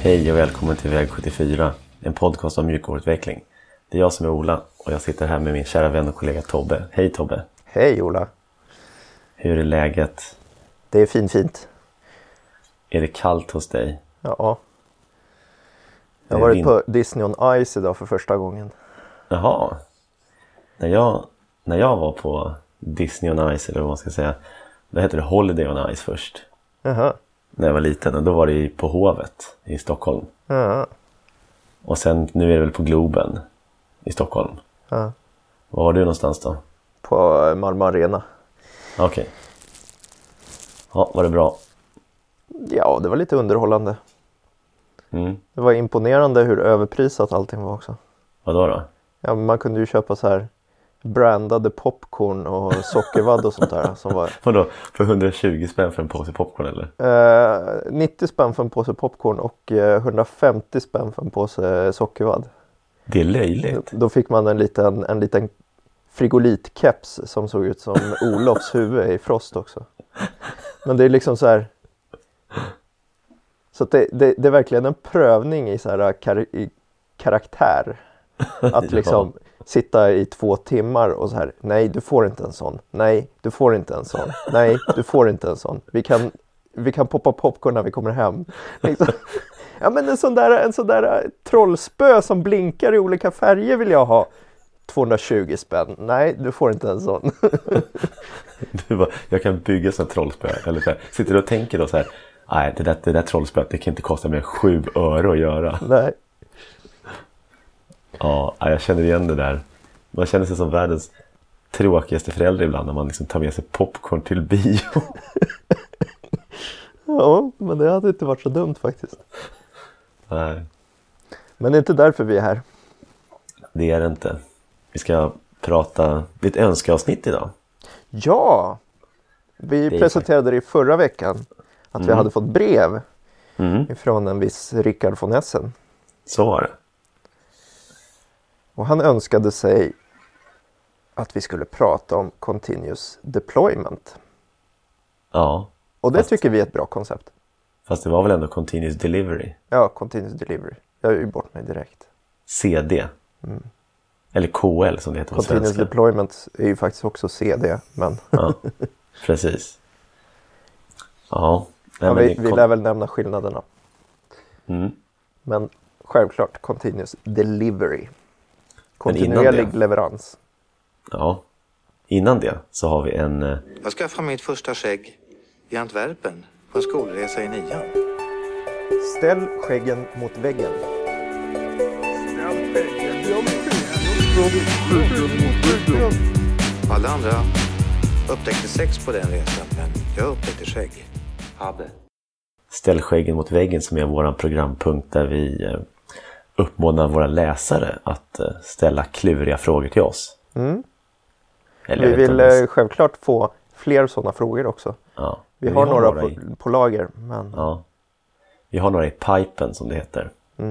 Hej och välkommen till Väg 74, en podcast om mjukvaruutveckling. Det är jag som är Ola och jag sitter här med min kära vän och kollega Tobbe. Hej Tobbe. Hej Ola. Hur är läget? Det är fint. Är det kallt hos dig? Ja. Jag har varit på Disney on Ice idag för första gången. Jaha. När jag var på Disney on Ice, eller vad man ska säga, då hette det Holiday on Ice först. Jaha. När jag var liten, och då var det på Hovet i Stockholm. Ja. Och sen nu är det väl på Globen i Stockholm. Ja. Var var du någonstans då? På Malmö Arena. Okej. Ja, var det bra? Ja, det var lite underhållande. Mm. Det var imponerande hur överprisat allting var också. Vadå då? Ja, men man kunde ju köpa så här brandade popcorn och sockervadd och sånt där. Som var, Vadå? För 120 spänn för en påse popcorn eller? 90 spänn för en påse popcorn och 150 spänn för en påse sockervadd. Det är löjligt. Då fick man en liten frigolitkeps som såg ut som Olofs huvud i Frost också. Men det är liksom så här. Så att det är verkligen en prövning i så här i karaktär. Att liksom sitta i 2 timmar och så här. Nej, du får inte en sån. Nej, du får inte en sån. Nej, du får inte en sån. Vi kan poppa popcorn när vi kommer hem. Liksom. Ja, men en sån där trollspö som blinkar i olika färger vill jag ha. 220 spänn. Nej, du får inte en sån. Du bara, jag kan bygga sån trollspö. Eller så här, sitter du och tänker då så här. Nej, det där trollspöet, det kan inte kosta mer än 7 öre att göra. Nej. Ja, jag känner igen det där. Man känner sig som världens tråkigaste förälder ibland när man liksom tar med sig popcorn till bio. Ja, men det hade inte varit så dumt faktiskt. Nej. Men det är inte därför vi är här. Det är det inte. Vi ska prata ett önskeavsnitt idag. Ja! Vi presenterade det i förra veckan. Att vi hade fått brev ifrån en viss Rickard von Essen. Så var det. Och han önskade sig att vi skulle prata om continuous deployment. Ja. Och det tycker vi är ett bra koncept. Fast det var väl ändå continuous delivery? Ja, continuous delivery. Jag är ju bort mig direkt. CD. Eller KL som det heter på svenska. Continuous deployment är ju faktiskt också CD. Men Ja, precis. Ja. ja, vi lär väl nämna skillnaderna. Men självklart continuous delivery. Kontinuerlig leverans. Ja. Innan det så har vi en... Jag skaffade mitt första skägg i Antwerpen på en skolresa i 9:an. Ställ skäggen mot väggen. Alla andra upptäckte sex på den resan, men jag upptäckte skägg. Ställ skäggen mot väggen som är våran programpunkt där vi uppmanar våra läsare att ställa kluriga frågor till oss. Eller Vi vill självklart få fler sådana frågor också. Ja. Vi har några på lager. Men... Ja. Vi har några i pipen som det heter.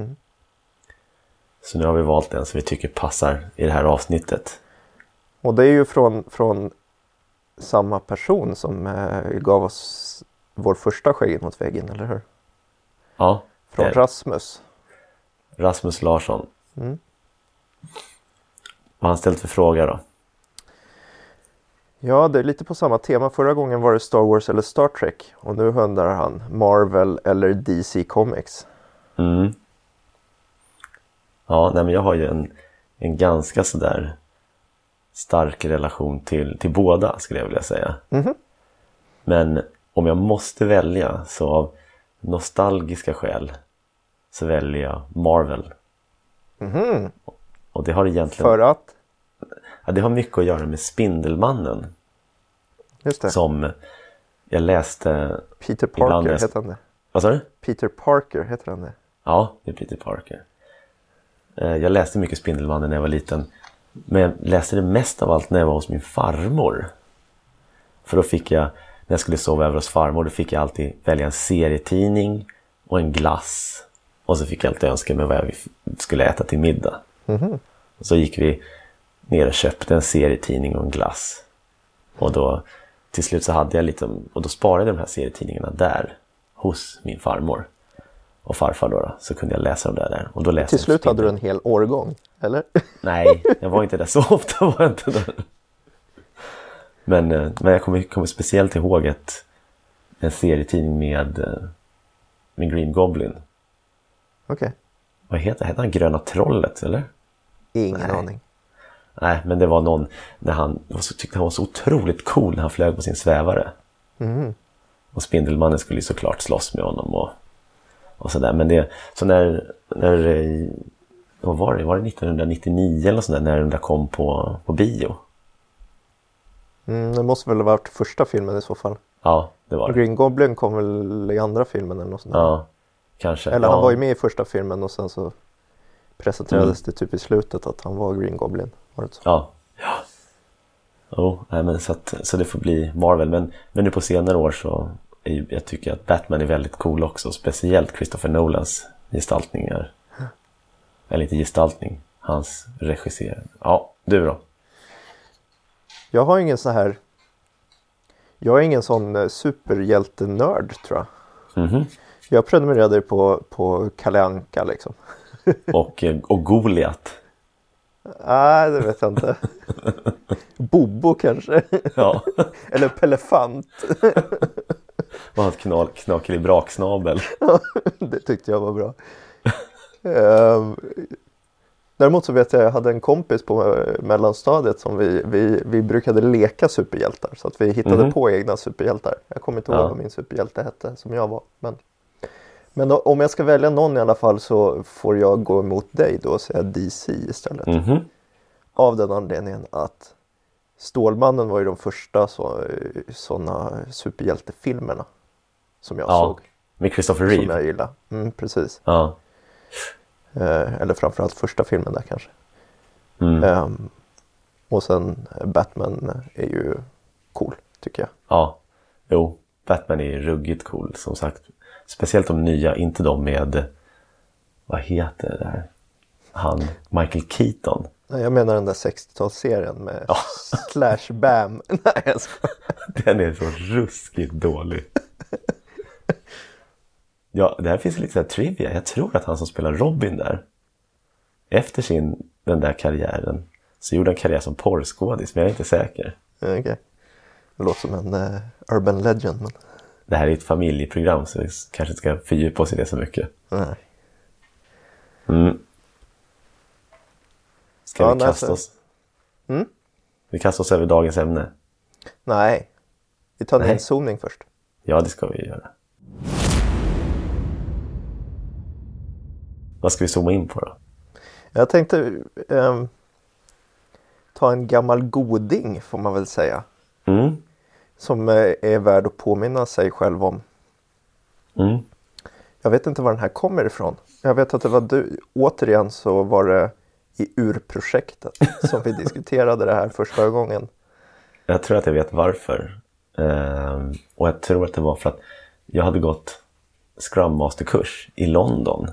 Så nu har vi valt en som vi tycker passar i det här avsnittet. Och det är ju från samma person som gav oss vår första skägg mot väggen, eller hur? Ja. Från Rasmus. Rasmus Larsson. Vad har han ställt för fråga då? Ja, det är lite på samma tema. Förra gången var det Star Wars eller Star Trek. Och nu undrar han Marvel eller DC Comics. Ja, nej, men jag har ju en ganska sådär stark relation till båda, skulle jag vilja säga. Men om jag måste välja, så av nostalgiska skäl så väljer jag Marvel. Och det har egentligen... För att? Ja, det har mycket att göra med Spindelmannen. Just det. Som jag läste... Peter Parker heter han det. Vad sa du? Peter Parker heter han det. Ja, det är Peter Parker. Jag läste mycket Spindelmannen när jag var liten. Men jag läste det mest av allt när jag var hos min farmor. För då fick jag, när jag skulle sova över hos farmor, då fick jag alltid välja en serietidning och en glass. Och så fick jag alltid önska mig vad jag skulle äta till middag. Och så gick vi ner och köpte en serietidning och en glass. Och då till slut så hade jag lite, och då sparade jag de här serietidningarna där hos min farmor. och farfar då, så kunde jag läsa dem där. Och då läste Till slut hade du en hel årgång, eller? Nej, jag var inte där så ofta, var jag inte där. Men jag kommer speciellt ihåg en serietidning med Green Goblin. Okej. Vad heter han? Gröna trollet, eller? Ingen aning. Nej, men det var någon när tyckte han var så otroligt cool när han flög på sin svävare. Mm. Och Spindelmannen skulle ju såklart slåss med honom och sådär. Men så när vad var det 1999 eller sådär, när den där kom på bio? Det måste väl ha varit första filmen i så fall. Ja, det var det. Green Goblin kom väl i andra filmen eller något sånt där. Ja, kanske. Eller han var ju med i första filmen och sen så presenterades det typ i slutet att han var Green Goblin. Var det så? Ja. Nej, men så det får bli Marvel. Men nu på senare år så jag tycker att Batman är väldigt cool också. Speciellt Christopher Nolans gestaltningar. Eller inte gestaltning, hans regissering. Ja, du då? Jag är ingen sån superhjältenörd, tror jag. Mhm. Jag prenumererade på Kalle Anka liksom. Och Goliat. Nej, det vet jag inte. Bobo kanske. Ja. Eller Pelefant. Och hans knakelig braksnabel. Det tyckte jag var bra. Däremot så vet jag hade en kompis på mellanstadiet som vi brukade leka superhjältar. Så att vi hittade på egna superhjältar. Jag kommer inte ihåg vad min superhjälte hette som jag var. Men då, om jag ska välja någon i alla fall så får jag gå emot dig då och säga DC istället. Mhm. Av den anledningen att Stålmannen var ju de första sådana superhjältefilmerna som jag såg. Med Christopher Som Reeve. jag gillar. Precis. Ja. Eller framförallt första filmen där kanske. Och sen Batman är ju cool, tycker jag. Ja. Jo, Batman är ruggigt cool, som sagt. Speciellt de nya, inte de med, vad heter det där? Han, Michael Keaton. Nej, jag menar den där 60-talsserien med Slash Bam. Nej, jag skojar. Den är så ruskigt dålig. Ja, där finns lite så här trivia. Jag tror att han som spelar Robin där, efter den där karriären, så gjorde han karriär som porrskådis, men jag är inte säker. Okej. Det låter som en urban legend. Men... Det här är ett familjeprogram, så vi kanske ska fördjupa oss i det så mycket. Nej. Ska vi kasta oss? Vi kastar oss över dagens ämne. Nej. Vi tar en inzoomning först. Ja, det ska vi göra. Vad ska vi zooma in på då? Jag tänkte ta en gammal goding, får man väl säga. Som är värd att påminna sig själv om. Jag vet inte var den här kommer ifrån. Jag vet att det var du. Återigen så var det i urprojektet som vi diskuterade det här första gången. Jag tror att jag vet varför. Och jag tror att det var för att jag hade gått Scrum Master-kurs i London.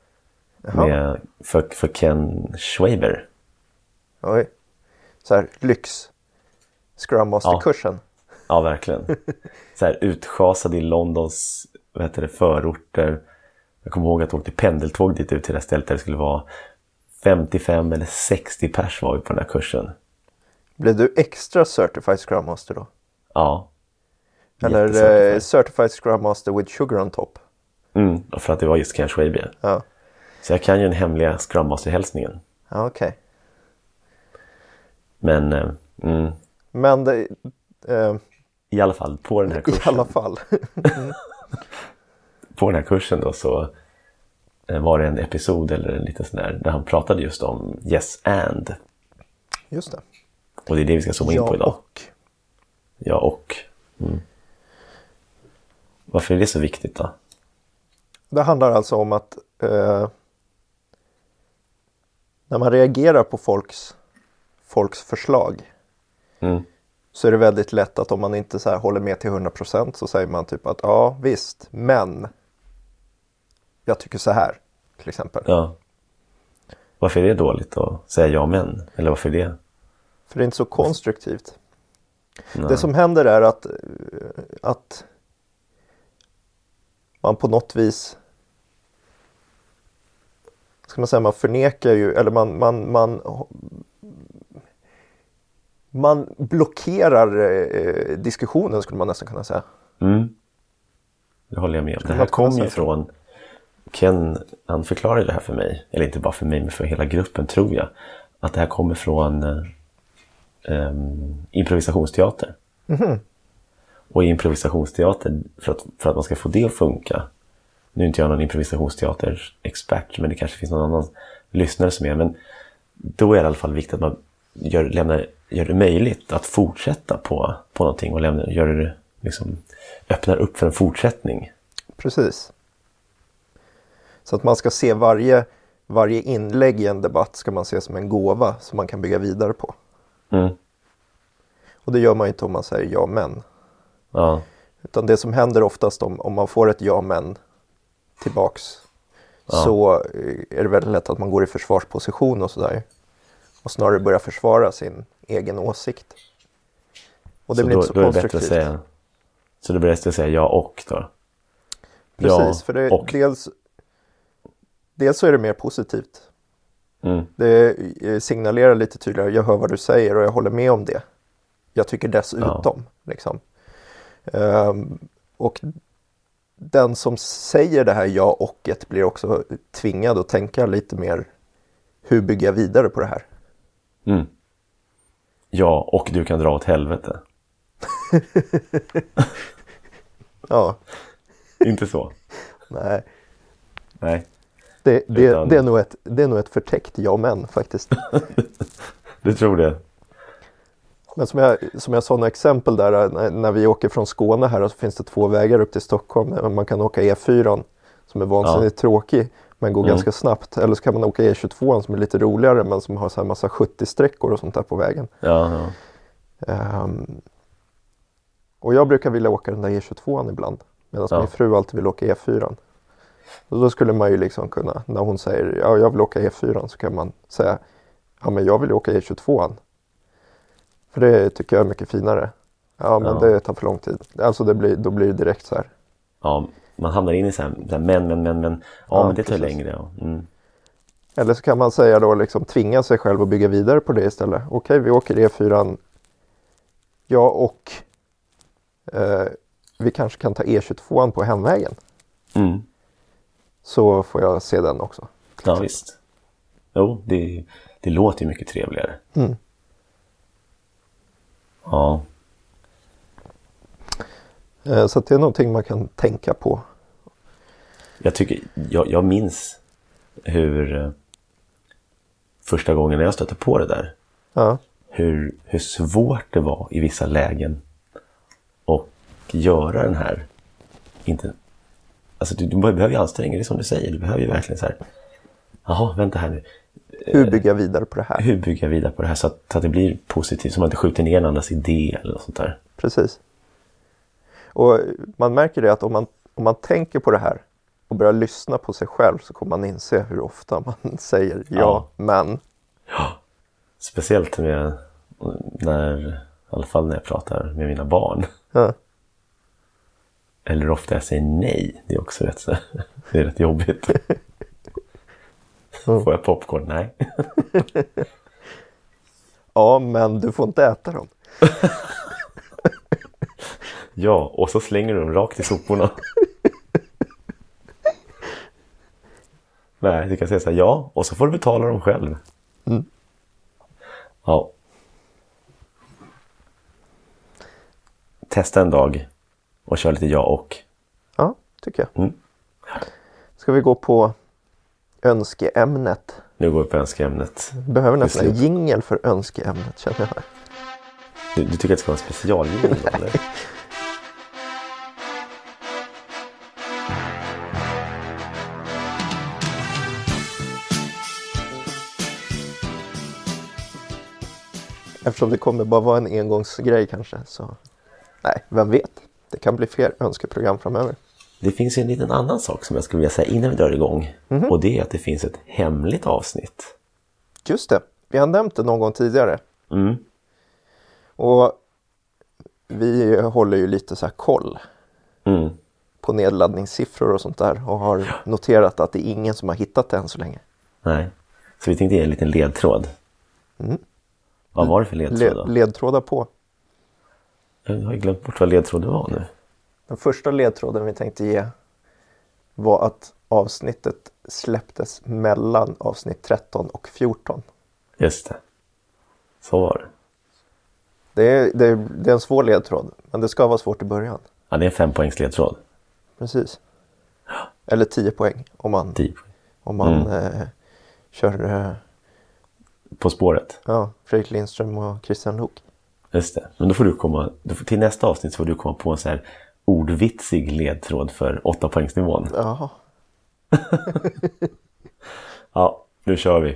För Ken Schwaber. Oj. Så här, lyx Scrum Master-kursen. Ja, verkligen. Så här utschasad i Londons förorter. Jag kommer ihåg att jag åkte pendeltåg dit ut till det stället där det skulle vara 55 eller 60 pers var vi på den här kursen. Blev du extra Certified Scrum Master då? Ja. Eller Certified Scrum Master with sugar on top? För att det var just Ken Schwaber. Ja. Så jag kan ju den hemliga Scrum Master-hälsningen. Ja, okej. Men... Men det... I alla fall, på den här kursen. I alla fall. På den här kursen då så var det en episod eller en liten sån där han pratade just om yes and. Just det. Och det är det vi ska zooma in på idag. Ja och. Varför är det så viktigt då? Det handlar alltså om att när man reagerar på folks förslag så är det väldigt lätt att om man inte så här håller med till 100% så säger man typ att ja visst, men jag tycker så här till exempel. Ja. Varför är det dåligt att säga ja men? Eller varför är det? För det är inte så konstruktivt. Nej. Det som händer är att man på något vis ska man säga, man förnekar ju, eller man blockerar diskussionen, skulle man nästan kunna säga. Det håller jag med om. Det här kom ju från Ken, han förklarade det här för mig, eller inte bara för mig men för hela gruppen, tror jag, att det här kommer från improvisationsteater. Och i improvisationsteater, för att man ska få det att funka, nu är inte jag någon improvisationsteaterexpert, men det kanske finns någon annan lyssnare som är, men då är det i alla fall viktigt att man gör det möjligt att fortsätta på någonting och öppnar upp för en fortsättning. Precis. Så att man ska se varje inlägg i en debatt ska man se som en gåva som man kan bygga vidare på. Och det gör man inte om man säger ja men. Ja. Utan det som händer oftast om man får ett ja men tillbaks, så är det väldigt lätt att man går i försvarsposition och sådär. Och snarare börjar försvara sin egen åsikt. Och det blir inte så konstruktivt. Så det blir bättre att säga ja och då? Precis, ja, för det, och. Dels så är det mer positivt. Det signalerar lite tydligare, jag hör vad du säger och jag håller med om det. Jag tycker dessutom. Liksom. Och den som säger det här ja och blir också tvingad att tänka lite mer, hur bygger jag vidare på det här? Ja, och du kan dra åt helvete. Ja. Inte så. Nej. Utan... Det är nog ett förtäckt ja men faktiskt. Du tror det? Men som jag sa några exempel där, när vi åker från Skåne här, så finns det 2 vägar upp till Stockholm. Man kan åka E4 som är vansinnigt tråkig men går ganska snabbt. Eller så kan man åka E22 som är lite roligare men som har så här massa 70-sträckor och sånt där på vägen. Och jag brukar vilja åka den där E22 ibland, medan min fru alltid vill åka E4. Och då skulle man ju liksom kunna, när hon säger ja, jag vill åka E4, så kan man säga ja, men jag vill åka E22. För det tycker jag är mycket finare. Ja, men det tar för lång tid. Alltså då blir det direkt så här. Ja, man hamnar in i så här men. Ja, men det tar längre. Eller så kan man säga då liksom tvinga sig själv att bygga vidare på det istället. Okej, vi åker E4. Ja, och vi kanske kan ta E22 på hemvägen. Så får jag se den också. Ja, visst. Jo, det låter ju mycket trevligare. Ja. Så att det är någonting man kan tänka på. Jag minns hur första gången när jag stötte på det där. Hur svårt det var i vissa lägen att göra den här. Alltså du behöver ju anstränga dig, som du säger. Du behöver ju verkligen så här. Jaha, vänta här nu. Hur bygger jag vidare på det här? Hur bygger jag vidare på det här så att det blir positivt, så man inte skjuter ner en andras idé eller något sånt där. Precis. Och man märker det att om man tänker på det här och börjar lyssna på sig själv, så kommer man inse hur ofta man säger men. Ja, speciellt i alla fall när jag pratar med mina barn. Eller ofta jag säger nej. Det är också rätt jobbigt. Får jag popcorn? Nej. Ja, men du får inte äta dem. Ja, och så slänger du dem rakt i soporna. Nej, du kan säga så här, ja, och så får du betala dem själv. Ja. Testa en dag och kör lite ja och. Ja, tycker jag. Ska vi gå på önskeämnet? Nu går vi på önskeämnet. Behöver nästan en jingle för önskeämnet, känner jag här. Du tycker att det ska vara en specialjingel, eller? Eftersom det kommer bara vara en engångsgrej kanske, så nej, vem vet? Det kan bli fler önskeprogram framöver. Det finns en liten annan sak som jag skulle vilja säga innan vi drar igång. Och det är att det finns ett hemligt avsnitt. Just det, vi har nämnt det någon gång tidigare. Och vi håller ju lite så här koll på nedladdningssiffror och sånt där. Och har noterat att det är ingen som har hittat det än så länge. Nej. Så vi tänkte ge en liten ledtråd. Vad var det för ledtråd då? Ledtrådar på. Jag har ju glömt bort vad ledtråd det var nu. Den första ledtråden vi tänkte ge var att avsnittet släpptes mellan avsnitt 13 och 14. Just det. Så var det. Det är en svår ledtråd, men det ska vara svårt i början. Ja, det är en 5 poängs ledtråd. Precis. Eller 10 poäng om man, 10. Kör På spåret. Fredrik Lindström och Christian Luuk. Just det. Men då får du till nästa avsnitt så får du komma på en så här ordvitsig ledtråd för 8 poängsnivån. Jaha. Ja, nu kör vi.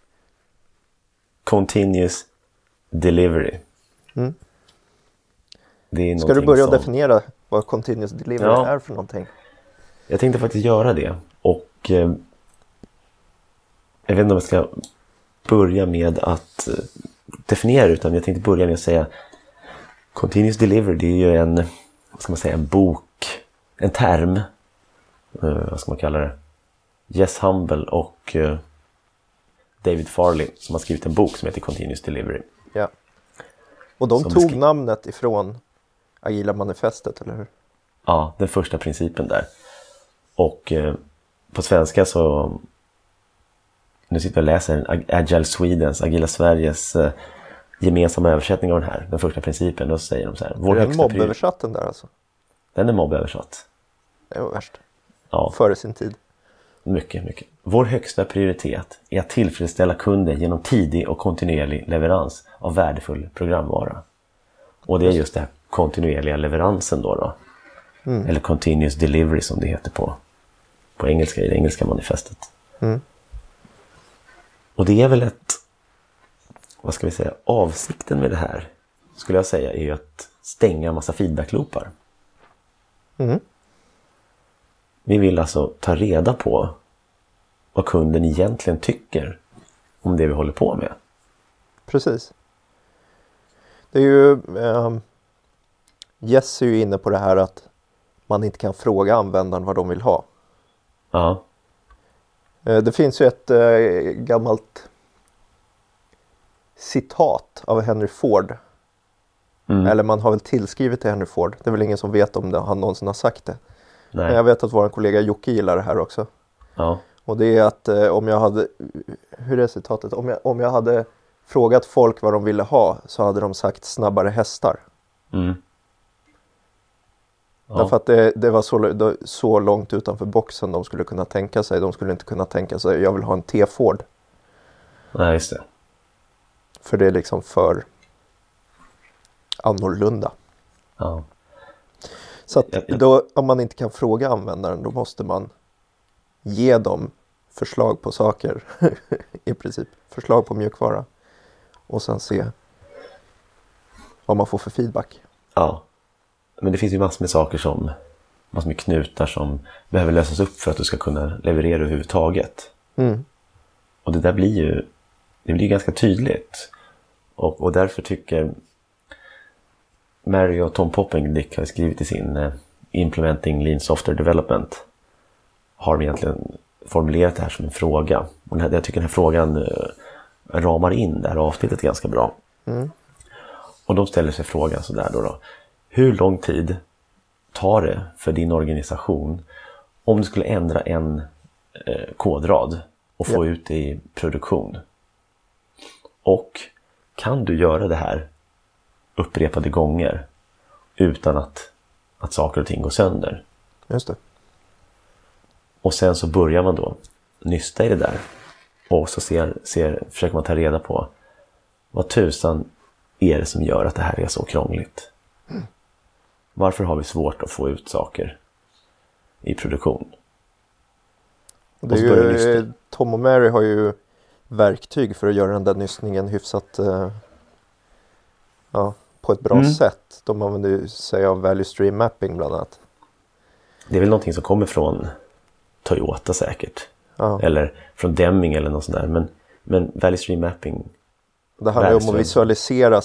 Continuous delivery. Det är Ska du börja definiera vad continuous delivery är för någonting? Jag tänkte faktiskt göra det. Och jag vet inte om jag ska börja med att definiera, utan jag tänkte börja med att säga continuous delivery, det är ju en bok, en term, vad ska man kalla det? Jess Humble och David Farley som har skrivit en bok som heter Continuous Delivery. Ja. Och de tog namnet ifrån Agila manifestet, eller hur? Ja, den första principen där. Och på svenska så, nu sitter jag och läser Agile Swedens, Agila Sveriges gemensamma översättning av den första principen. Då säger de så här. Är den mobböversatt den där alltså? Den är mobböversatt. Det var värst. Ja. Före sin tid. Mycket, mycket. Vår högsta prioritet är att tillfredsställa kunden genom tidig och kontinuerlig leverans av värdefull programvara. Och det är just det här kontinuerliga leveransen då. Eller continuous delivery som det heter på engelska, i det engelska manifestet. Och det är väl avsikten med det här skulle jag säga är ju att stänga en massa feedbackloopar. Vi vill alltså ta reda på vad kunden egentligen tycker om det vi håller på med. Precis. Det är ju Jess är ju inne på det här att man inte kan fråga användaren vad de vill ha. Ja. Det finns ju ett gammalt citat av Henry Ford. Eller man har väl tillskrivit till Henry Ford. Det är väl ingen som vet om han någonsin har sagt det. Nej. Men jag vet att vår kollega Jocke gillar det här också. Ja. Och det är att om jag hade, hur är citatet? Om jag hade frågat folk vad de ville ha så hade de sagt snabbare hästar. Ja. Därför att det var så långt utanför boxen de skulle kunna tänka sig. De skulle inte kunna tänka sig, jag vill ha en T-Ford. Nej, just det. För det är liksom för annorlunda. Ja. Så att då, om man inte kan fråga användaren, då måste man ge dem förslag på saker. I princip. Förslag på mjukvara. Och sen se vad man får för feedback. Ja. Men det finns ju massor med saker massor med knutar som behöver lösas upp för att du ska kunna leverera överhuvudtaget. Och det där blir ju ganska tydligt. Och därför tycker Mary och Tom Poppengdick har skrivit i sin Implementing Lean Software Development, har vi egentligen formulerat det här som en fråga. Och jag tycker den här frågan ramar in det här avsnittet ganska bra. Och de ställer sig frågan sådär då. Hur lång tid tar det för din organisation om du skulle ändra en kodrad och få ut det i produktion? Och kan du göra det här upprepade gånger utan att saker och ting går sönder? Just det. Och sen så börjar man då nysta i det där. Och så försöker man ta reda på vad tusan är det som gör att det här är så krångligt. Varför har vi svårt att få ut saker i produktion? Det är ju, Tom och Mary har ju verktyg för att göra den där nystningen hyfsat på ett bra sätt. De använder sig av value stream mapping bland annat. Det är väl någonting som kommer från Toyota säkert. Ja. Eller från Deming eller något sånt där. Men value stream mapping. Det handlar om att visualisera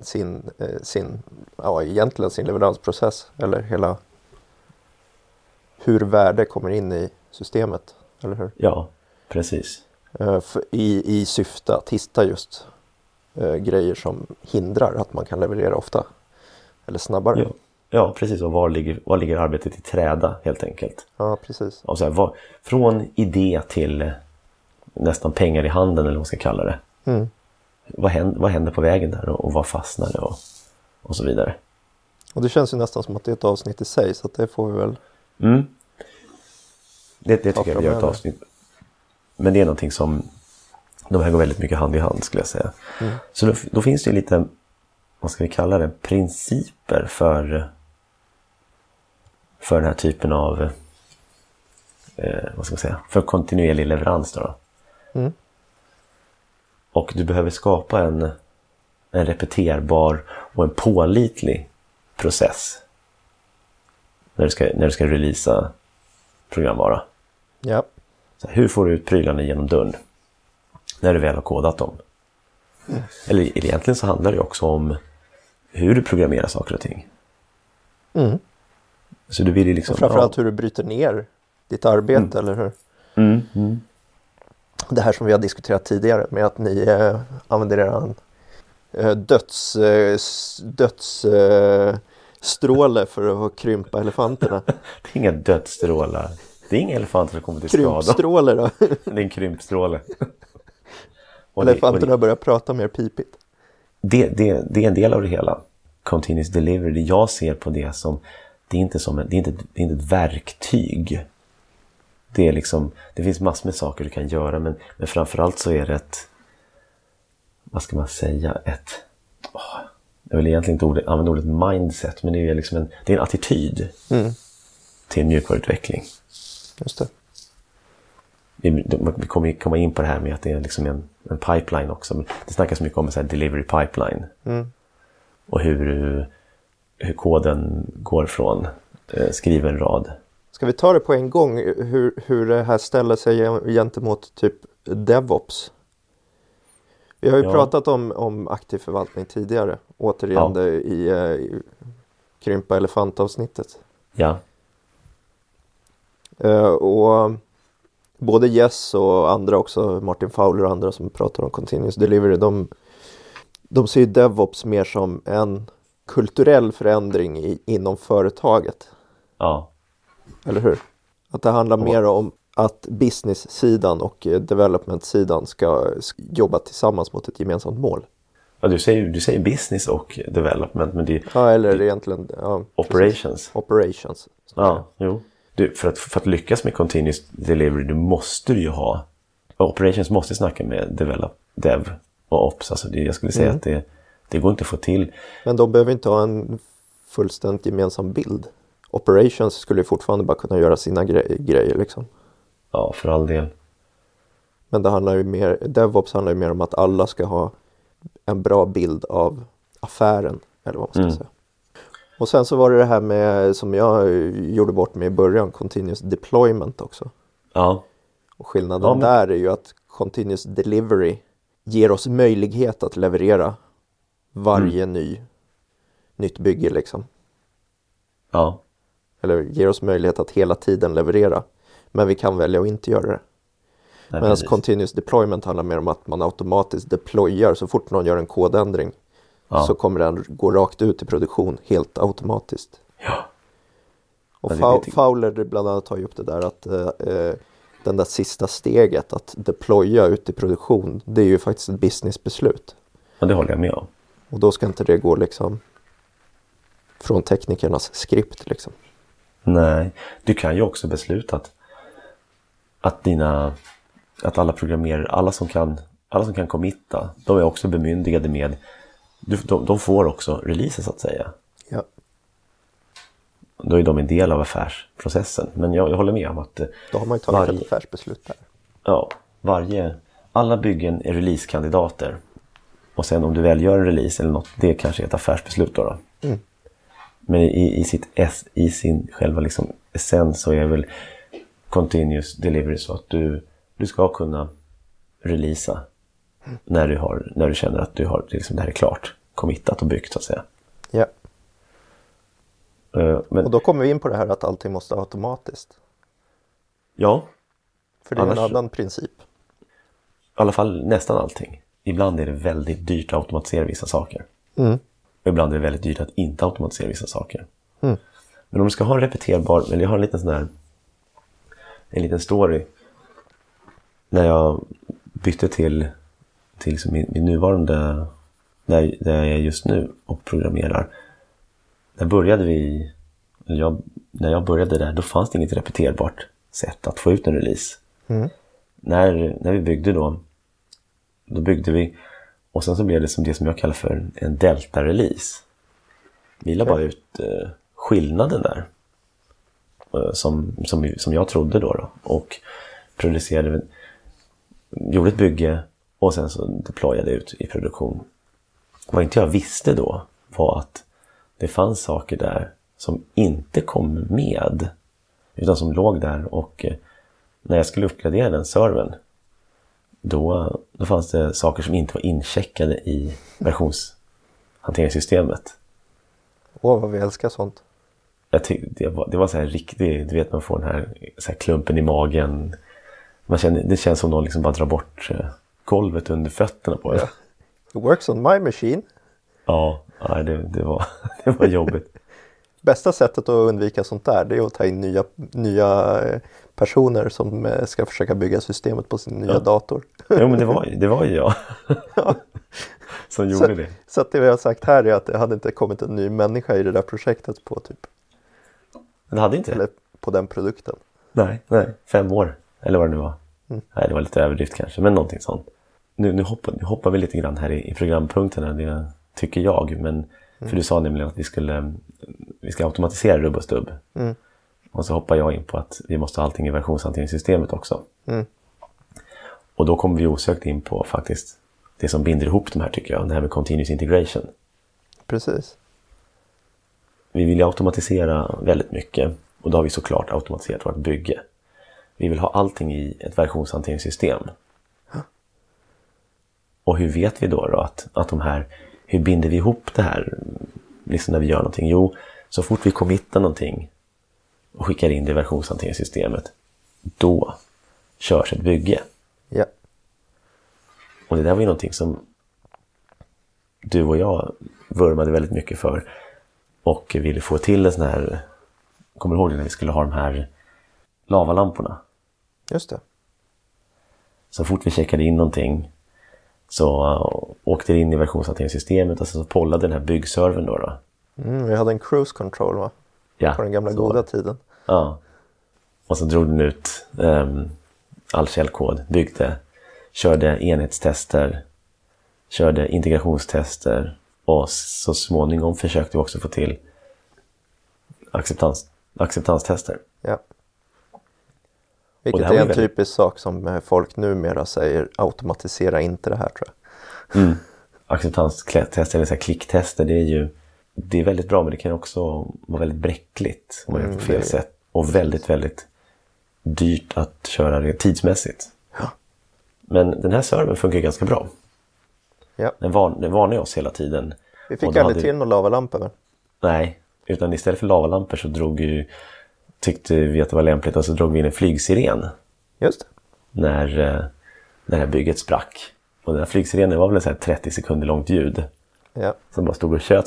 egentligen sin leveransprocess. Eller hela hur värde kommer in i systemet. Eller hur? Ja, precis. I syfte att hitta just grejer som hindrar att man kan leverera ofta eller snabbare. Ja, precis. Och var ligger arbetet i träda helt enkelt. Ja, precis. Och så här, från idé till nästan pengar i handen eller vad man ska kalla det. Mm. Vad händer på vägen där och vad fastnar det och så vidare. Och det känns ju nästan som att det är ett avsnitt i sig, så att det får vi väl... Det tycker jag vi gör ett avsnitt. Men det är någonting som de här går väldigt mycket hand i hand, skulle jag säga. Så då finns det ju lite, vad ska vi kalla det, principer för den här typen av vad ska man säga, för kontinuerlig leverans då. Och du behöver skapa en repeterbar och en pålitlig process när du ska releasa programvara. Ja. Så hur får du ut prylarna genom dörren när du väl har kodat dem? Eller egentligen så handlar det också om hur du programmerar saker och ting. Så du vill ju liksom... Och framförallt hur du bryter ner ditt arbete, eller hur? Det här som vi har diskuterat tidigare med att ni använder er dödsstråle för att krympa elefanterna. Det är inga dödsstrålar. Det är inga elefanter som kommer till skada. Krympstråle då? Det är en krympstråle. Elefanterna börjar prata mer pipigt. Det är en del av det hela. Continuous delivery. Jag ser på det som... Det är inte ett verktyg. Det är liksom... Det finns massor med saker du kan göra. Men framförallt så är det ett... Vad ska man säga? Jag vill egentligen inte använda ordet mindset. Men det är liksom det är en attityd till mjukvaruutveckling. Just det. Vi kommer komma in på det här med att det är liksom en pipeline också. Det snackas mycket om en sån här delivery pipeline. Och hur koden går från skriven rad. Ska vi ta det på en gång? Hur det här ställer sig gentemot typ DevOps? Vi har ju pratat om aktiv förvaltning tidigare. Återigen i krympa elefantavsnittet. Ja. Och både Jess och andra också, Martin Fowler och andra som pratar om continuous delivery, de ser ju DevOps mer som en kulturell förändring inom företaget. Ja. Eller hur? Att det handlar mer om att business-sidan och development-sidan ska jobba tillsammans mot ett gemensamt mål. Ja, du säger business och development, men det... Ja, eller egentligen... Ja, operations. Operations. Ja, jo. För att lyckas med continuous delivery, du måste ju ha... Operations måste snacka med dev och ops. Alltså jag skulle säga att det går inte att få till. Men de behöver inte ha en fullständigt gemensam bild. Operations skulle ju fortfarande bara kunna göra sina grejer liksom. Ja, för all del. Men det handlar ju mer... DevOps handlar ju mer om att alla ska ha en bra bild av affären, eller vad man ska säga. Och sen så var det här med, som jag gjorde bort med i början, continuous deployment också. Ja. Och skillnaden där är ju att continuous delivery ger oss möjlighet att leverera varje nytt bygge liksom. Ja. Eller ger oss möjlighet att hela tiden leverera. Men vi kan välja att inte göra det. Medan continuous deployment handlar mer om att man automatiskt deployar så fort någon gör en kodändring. Ja. Så kommer den gå rakt ut i produktion helt automatiskt. Ja. Och Fowler bland annat tar ju upp det där att den där sista steget att deploya ut i produktion, det är ju faktiskt ett businessbeslut. Ja, det håller jag med om. Och då ska inte det gå liksom från teknikernas skript liksom. Nej, du kan ju också besluta att alla programmerare, alla som kan committa, de är också bemyndigade med, de får också releasa så att säga. Ja. Då är de en del av affärsprocessen. Men jag håller med om att... Då har man ju tagit ett affärsbeslut där. Ja, alla byggen är releasekandidater. Och sen om du väl gör en release eller något, det kanske är ett affärsbeslut då. Men i sin själva liksom essens så är väl continuous delivery så att du ska kunna releasa när du känner att du har liksom, det här är klart, committat och byggt så att säga. Ja. Och då kommer vi in på det här att allting måste automatiskt. Ja. För det är en annan princip. alla fall nästan allting. Ibland är det väldigt dyrt att automatisera vissa saker. Och ibland är det väldigt dyrt att inte automatisera vissa saker. Men om du ska ha en repeterbar, eller jag har en liten sån här, en liten story. När jag bytte till liksom min nuvarande, där jag är just nu och programmerar. När jag började där, då fanns det inget repeterbart sätt att få ut en release. När vi byggde då byggde vi, och sen så blev det som det som jag kallar för en delta-release. Vi la bara ut skillnaden där som jag trodde då och gjorde ett bygge och sen så deployade ut i produktion. Vad inte jag visste då var att det fanns saker där som inte kom med utan som låg där, och när jag skulle uppgradera den servern då fanns det saker som inte var incheckade i versionshanteringssystemet. Vad vi älskar sånt. Jag tyckte det var så här riktigt, du vet, man får den här, så här klumpen i magen. Det känns som någon liksom bara drar bort golvet under fötterna på det. It works on my machine. Ja, det var jobbigt. Bästa sättet att undvika sånt där, det är att ta in nya personer som ska försöka bygga systemet på sin nya dator. Jo, men det var ju jag som gjorde det. Så att det vi har sagt här är att det hade inte kommit en ny människa i det där projektet på typ. Det hade inte? Eller på den produkten. Nej, 5 år. Eller vad det nu var. Nej, det var lite överdrift kanske, men någonting sånt. Nu hoppar vi lite grann här i programpunkterna, det tycker jag. Men, för du sa nämligen att vi ska automatisera rubb och stubb. Och så hoppar jag in på att vi måste ha allting i versionshanteringssystemet också. Och då kommer vi osökt in på faktiskt det som binder ihop de här, tycker jag. Det här med continuous integration. Precis. Vi vill ju automatisera väldigt mycket. Och då har vi såklart automatiserat vårt bygge. Vi vill ha allting i ett versionshanteringssystem. Och hur vet vi då att de här, hur binder vi ihop det här liksom när vi gör någonting? Jo, så fort vi committar någonting och skickar in det i versionshanteringssystemet, då körs ett bygge. Ja. Och det där var ju någonting som du och jag vurmade väldigt mycket för och ville få till en sån här, kommer du ihåg när vi skulle ha de här lavalamporna? Just det. Så fort vi checkade in någonting så åkte det in i versionshanteringssystemet och så pollade den här byggservern då. Vi hade en cruise control, va? Ja, på den gamla goda tiden. Ja. Och så drog den ut all källkod, byggde, körde enhetstester, körde integrationstester och så småningom försökte vi också få till acceptanstester. Ja. Vilket är en typisk sak som folk numera säger, automatisera inte det här, tror jag. Acceptanstester eller så här klicktester, det är väldigt bra, men det kan också vara väldigt bräckligt om man gör på fel sätt. Och väldigt, väldigt dyrt att köra det tidsmässigt. Ja. Men den här servern funkar ganska bra. Ja. Den varnar oss hela tiden. Vi fick aldrig till någon lavalampa, va? Nej, utan istället för lavalampor så tyckte vi att det var lämpligt, och så drog vi in en flygsiren. Just det. När det här bygget sprack. Och den här flygsirenen var väl så här 30 sekunder långt ljud. Ja. Som bara stod och tjöt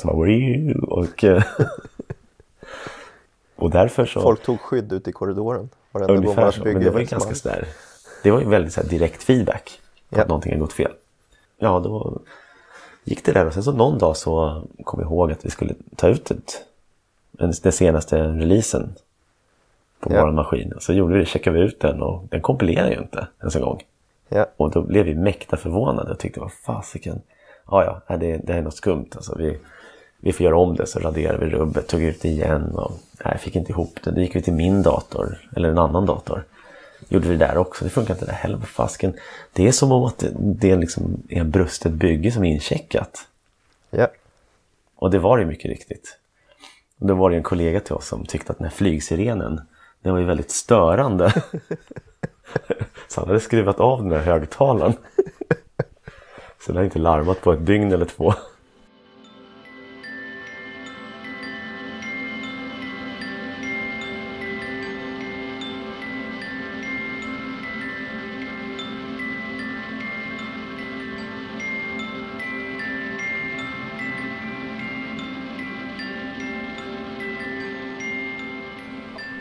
och därför så... Folk tog skydd ut i korridoren. Ungefär så, men det var ju ganska sådär. Det var ju väldigt så här direkt feedback på att någonting har gått fel. Ja, då gick det där, och sen så någon dag så kom jag ihåg att vi skulle ta ut den senaste releasen på vår maskin. Och så checkade vi ut den, och den kompilerade ju inte ens en gång. Ja. Och då blev vi mäkta förvånade och tyckte, vad fasiken. Ja, det är något skumt. Alltså, vi får göra om det, så raderade vi rubbet, tog ut det igen och jag fick inte ihop det. Då gick vi till min dator, eller en annan dator. Gjorde vi det där också, det funkar inte det heller, vad fasken. Det är som om att det liksom är en brustet bygge som är incheckat. Ja. Och det var det mycket riktigt. Och då var det en kollega till oss som tyckte att den här flygsirenen, den var ju väldigt störande. Så han hade skruvat av den här högtalaren. Så den har inte larmat på ett dygn eller 2.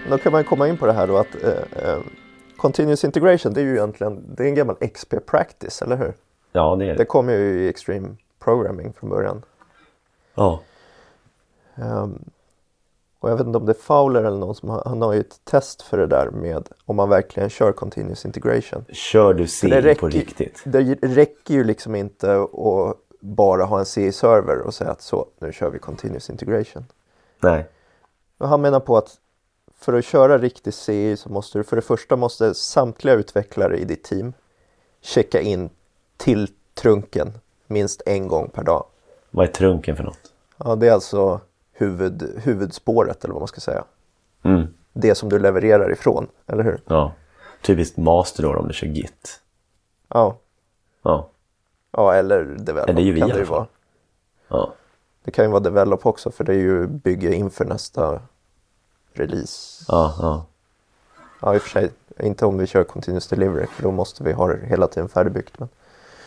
Då kan man komma in på det här då att continuous integration, det är ju egentligen det är en gammal XP-practice, eller hur? Ja, det är det. Det kommer ju i extreme programming från början. Ja. Och jag vet inte om det är Fowler eller någon som han har ju ett test för det där med om man verkligen kör continuous integration. Kör du CI på riktigt? Det räcker ju liksom inte att bara ha en CI-server och säga att så, nu kör vi continuous integration. Nej. Och han menar på att för att köra riktig CI så måste du, för det första måste samtliga utvecklare i ditt team checka in till trunken minst en gång per dag. Vad är trunken för något? Ja, det är alltså huvudspåret eller vad man ska säga. Mm. Det som du levererar ifrån, eller hur? Ja. Typiskt master då om du kör Git. Ja. Ja. Ja, eller develop det är ju vi kan i det ju alla fall. vara. Ja. Det kan ju vara develop också, för det är ju bygga inför nästa release. Ja, ja. Ja, i och för sig. Inte om vi kör continuous delivery, för då måste vi ha det hela tiden färdigbyggt. Men.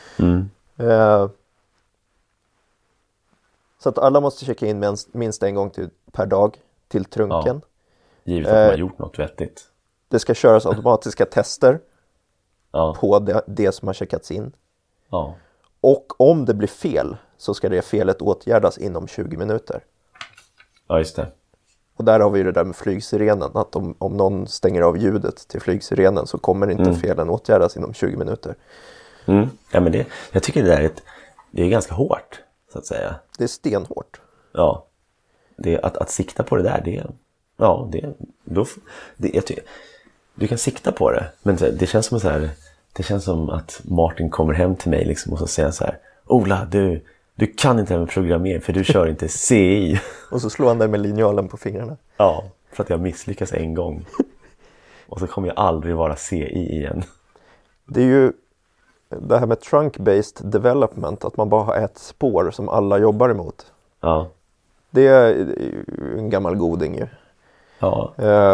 Så att alla måste checka in minst en gång per dag till trunken. Ja. Givet att man har gjort något vettigt. Det ska köras automatiska tester Ja. på det som har checkats in. Ja. Och om det blir fel så ska det felet åtgärdas inom 20 minuter. Ja, just det. Och där har vi ju det där med flygsirenen. Att om någon stänger av ljudet till flygsirenen så kommer inte felen åtgärdas inom 20 minuter. Ja, men jag tycker det där det är ganska hårt, så att säga. Det är stenhårt. Ja. Att sikta på det där, du kan sikta på det. Men det känns som så här, det känns som att Martin kommer hem till mig liksom, och så säger han så här: Ola, du kan inte med programmering för du kör inte CI. Och så slår han dig med linjalen på fingrarna. Ja, för att jag misslyckas en gång. Och så kommer jag aldrig vara CI igen. Det är ju det här med trunk-based development, att man bara har ett spår som alla jobbar emot. Ja. Det är en gammal goding ju. Ja.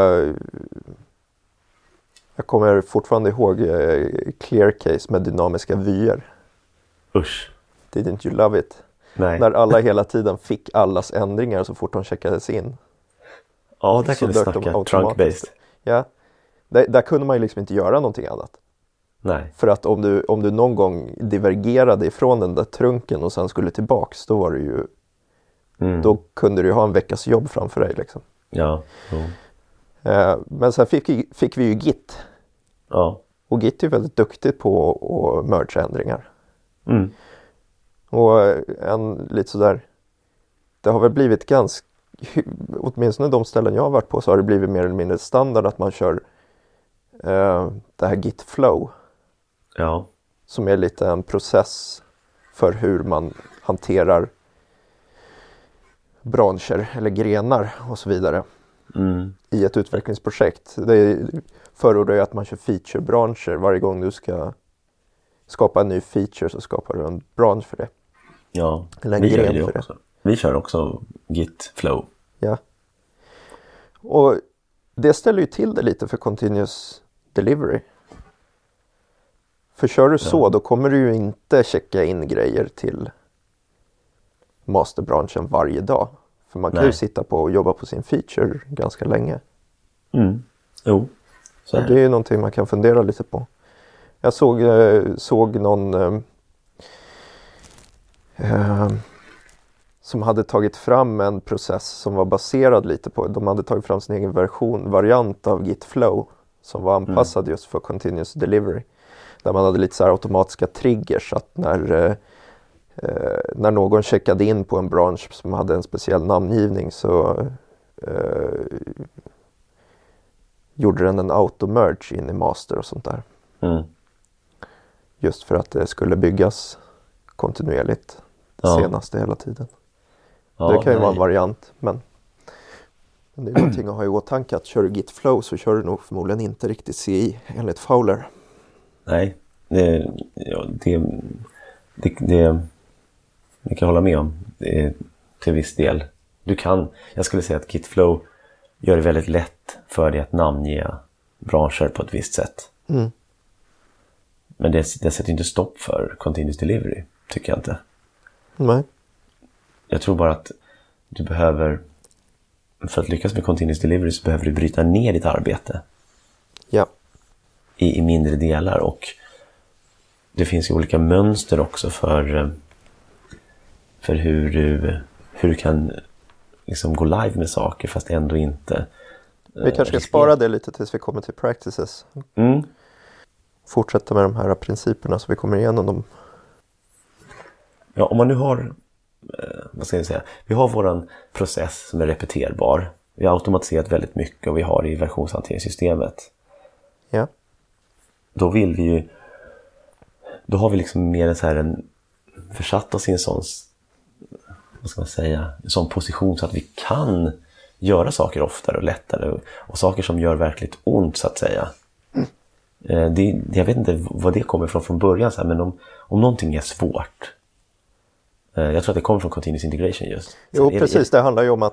Jag kommer fortfarande ihåg Clear Case med dynamiska vyer. Usch. Didn't you love it? Nej. När alla hela tiden fick allas ändringar så fort de checkades in. Ja, där så kan du dök de snacka automatiskt. trunk-based. Ja, där kunde man ju liksom inte göra någonting annat. Nej. För att om du någon gång divergerade ifrån den där trunken och sen skulle tillbaks, då var det ju då kunde du ju ha en veckas jobb framför dig liksom. Ja. Men sen fick vi ju Git. Ja. Och Git är ju väldigt duktigt på att merge ändringar. Mm. Och lite sådär, det har väl blivit ganska, åtminstone de ställen jag har varit på så har det blivit mer eller mindre standard att man kör det här Git flow. Ja. Som är lite en process för hur man hanterar branscher eller grenar och så vidare i ett utvecklingsprojekt. Det förordar ju att man kör feature-branscher. Varje gång du ska skapa en ny feature så skapar du en bransch för det. Ja, eller en vi gör gren det för också. Vi kör också Git flow. Ja. Och det ställer ju till det lite för continuous delivery. För kör du så, då kommer du ju inte checka in grejer till masterbranschen varje dag. För man kan ju sitta på och jobba på sin feature ganska länge. Jo. Så det är ju någonting man kan fundera lite på. Jag såg någon som hade tagit fram en process som var baserad lite på, de hade tagit fram sin egen variant av Git flow som var anpassad just för continuous delivery. Där man hade lite så här automatiska triggers, att när någon checkade in på en bransch som hade en speciell namngivning så gjorde den en auto-merge in i master och sånt där. Just för att det skulle byggas kontinuerligt det senaste hela tiden. Ja, det kan ju vara en variant, men det är någonting att ha i åtanke att kör du Git flow så kör du nog förmodligen inte riktigt CI enligt Fowler. Nej, det kan jag hålla med om till viss del. Jag skulle säga att Git flow gör det väldigt lätt för dig att namnge branscher på ett visst sätt. Men det sätter inte stopp för continuous delivery, tycker jag inte. Nej. Jag tror bara att du behöver för att lyckas med continuous delivery så behöver du bryta ner ditt arbete Ja. i mindre delar, och det finns ju olika mönster också för hur du kan liksom gå live med saker fast ändå inte. Vi kanske ska spara det lite tills vi kommer till practices. Fortsätta med de här principerna så vi kommer igenom dem. Ja, om man nu har, vad ska jag säga, vi har våran process som är repeterbar. Vi har automatiserat väldigt mycket och vi har det i versionshanteringssystemet. Ja. Då vill vi ju, då har vi liksom mer så här försatt oss i en sån, vad ska man säga, en sån position så att vi kan göra saker oftare och lättare, och saker som gör verkligt ont så att säga. Jag vet inte vad det kommer från början så här, men om någonting är svårt, jag tror att det kommer från continuous integration just. Så Jo, precis. Det handlar ju om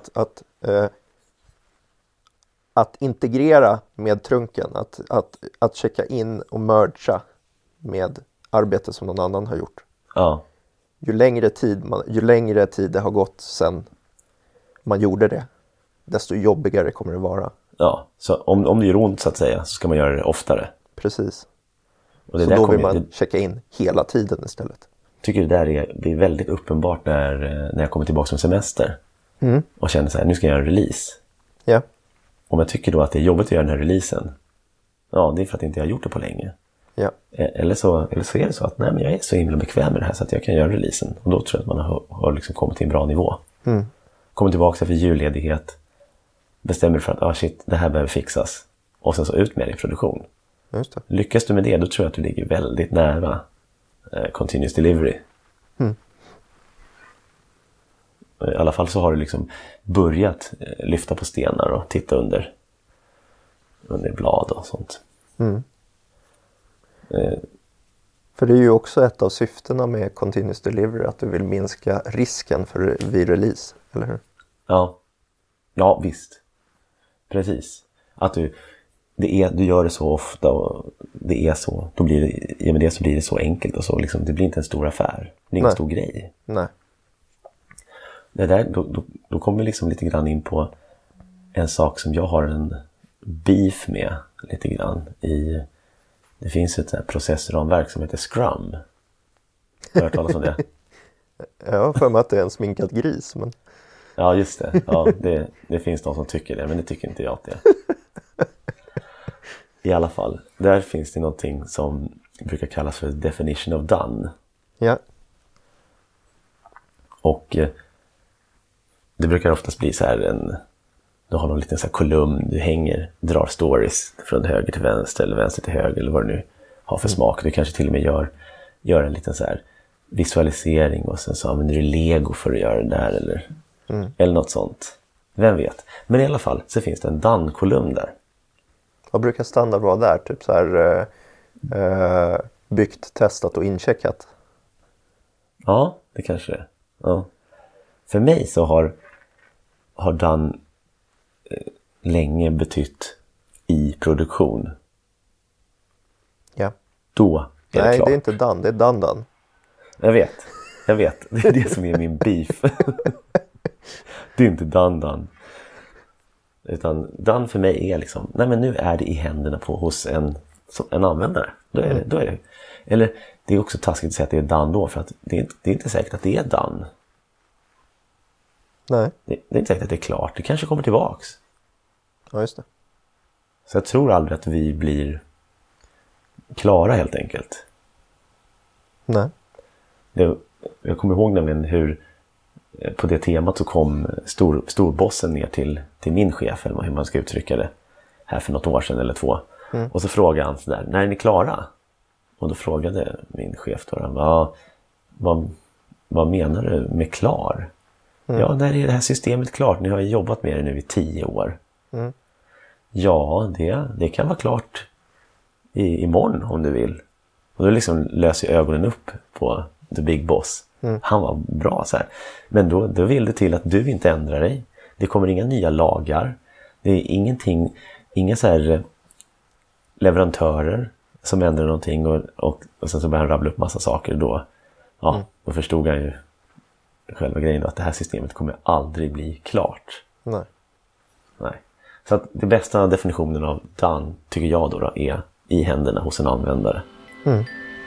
att integrera med trunken, att checka in och mergea med arbete som någon annan har gjort. Ja. Ju längre tid det har gått sedan man gjorde det, desto jobbigare kommer det vara. Ja, så om det gör ont så att säga så ska man göra det oftare. Precis. Och det så där då vill man checka in hela tiden istället. Tycker det där blir väldigt uppenbart när jag kommer tillbaka från semester och känner så här, nu ska jag göra en release. Ja. Om jag tycker då att det är jobbigt att göra den här releasen, ja, det är för att inte jag har gjort det på länge. Ja. Eller så är det så att nej, men jag är så himla bekväm med det här så att jag kan göra releasen. Och då tror jag att man har liksom kommit till en bra nivå. Kommer tillbaka efter julledighet, bestämmer för att shit, det här behöver fixas. Och sen så ut med det i produktion. Just det. Lyckas du med det, då tror jag att du ligger väldigt nära continuous delivery. I alla fall så har du liksom börjat lyfta på stenar och titta under blad och sånt. För det är ju också ett av syftena med continuous delivery, att du vill minska risken vid release, eller hur? Ja, visst. Precis. Att du gör det så ofta och det är så, då blir det, med det så blir det så enkelt och så liksom, det blir inte en stor affär. Det är ingen stor grej. Nej. Det där, då kommer vi liksom lite grann in på en sak som jag har en beef med lite grann det finns ett processramverk som heter Scrum. Har du hört talas om det? Jag har för mig att det är en sminkad gris. Men... Ja, just det. Ja, det finns de som tycker det, men det tycker inte jag att det är. I alla fall, där finns det någonting som brukar kallas för definition of done. Ja. Och det brukar oftast bli så här du har någon liten så här kolumn, du drar stories från höger till vänster eller vänster till höger eller vad du nu har för smak. Du kanske till och med gör en liten så här visualisering och sen så använder du Lego för att göra det där eller något sånt. Vem vet. Men i alla fall så finns det en done-kolumn där. Vad brukar standard vara där? Typ så här byggt, testat och incheckat? Ja, det kanske det är. Ja. För mig så har done länge betytt i produktion. Ja. Då är det klart. Nej, det är inte done, det är done. Jag vet. Det är det som är min beef. Det är inte done. Utan done för mig är liksom, nej men nu är det i händerna hos en användare. Då är det. Eller det är också taskigt att säga att det är done då, för att det är inte säkert att det är done. Nej. Det är inte säkert att det är klart. Det kanske kommer tillbaks. Ja, just det. Så jag tror aldrig att vi blir klara helt enkelt. Nej. Jag kommer ihåg nämligen hur på det temat så kom storbossen ner till min chef, eller hur man ska uttrycka det, här för något år sedan eller 2. Och så frågade han så där, när är ni klara? Och då frågade min chef då, vad menar du med klar? Ja, när är det här systemet klart? Ni har ju jobbat med det nu i 10 år. Ja, det kan vara klart imorgon om du vill. Och då liksom löser ögonen upp på the big boss. Han var bra så här. Men då vill det till att du inte ändrar dig. Det kommer inga nya lagar. Det är inga så här leverantörer som ändrar någonting och sen så börjar han rabbla upp massa saker. Då förstod han ju själva grejen då, att det här systemet kommer aldrig bli klart. Nej. Nej. Så att det bästa definitionen av done tycker jag då är i händerna hos en användare. Mm.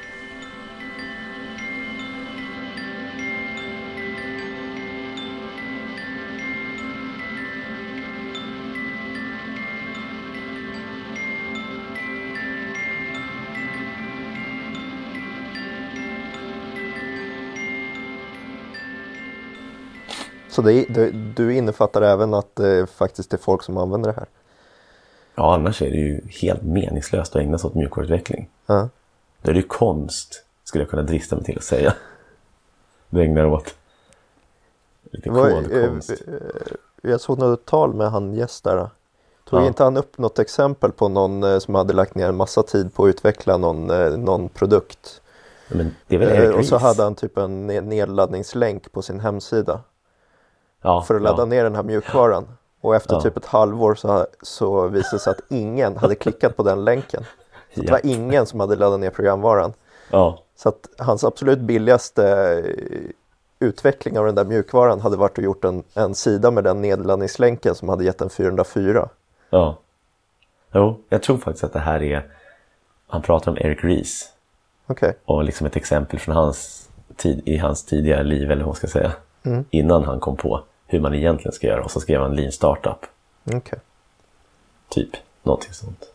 Så du innefattar även att det faktiskt är folk som använder det här? Ja, annars är det ju helt meningslöst att ägna sig åt mjukvaruutveckling. Ja. Det är ju konst, skulle jag kunna drista mig till att säga. Du ägnar dig åt lite kodkonst. Jag såg något tal med han gäst där. Tog inte han upp något exempel på någon som hade lagt ner en massa tid på att utveckla någon produkt? Men det är väl Eric och så Ries. hade han typ en nedladdningslänk på sin hemsida. Ja, för att ladda ner den här mjukvaran. Och efter typ ett halvår så visade det sig att ingen hade klickat på den länken. Så det var ingen som hade laddat ner programvaran. Ja. Så att hans absolut billigaste utveckling av den där mjukvaran hade varit att gjort en sida med den nedladdningslänken som hade gett en 404. Ja. Jo, jag tror faktiskt att det här är... Han pratar om Eric Ries. Okej. Och liksom ett exempel från hans tidigare liv, eller vad man ska säga. Mm. Innan han kom på hur man egentligen ska göra. Och så skrev han Lean Startup. Okej. Typ, någonting sånt.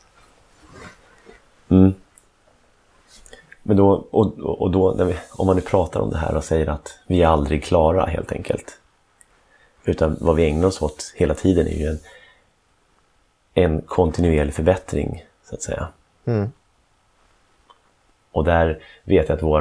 Mm. Men då, och då om man nu pratar om det här och säger att vi är aldrig klara helt enkelt. Utan vad vi ägnar oss åt hela tiden är ju en kontinuerlig förbättring, så att säga. Mm. Och där vet jag att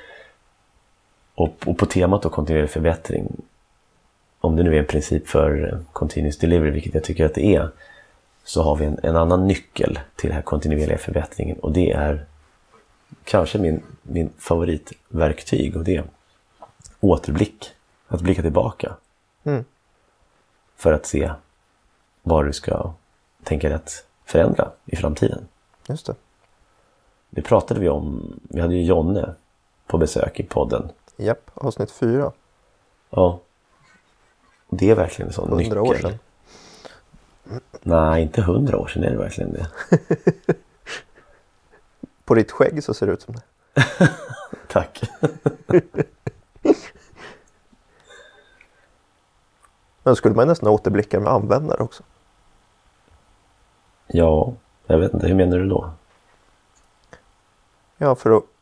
och på temat och kontinuerlig förbättring, om det nu är en princip för continuous delivery, vilket jag tycker att det är, så har vi en annan nyckel till den här kontinuerliga förbättringen, och det är kanske min favoritverktyg, och det är återblick. Att blicka tillbaka. Mm. För att se vad du ska tänka att förändra i framtiden. Just det. Det pratade vi om. Vi hade ju Jonne på besök i podden. Japp, avsnitt 4. Ja. Det är verkligen en sån 100 nyckel. år sedan. Nej, inte 100 år sedan är det verkligen det. På ditt skägg så ser det ut som det. Tack. Men skulle man nästan återblicka med användare också? Ja, jag vet inte. Hur menar du då? Ja, för att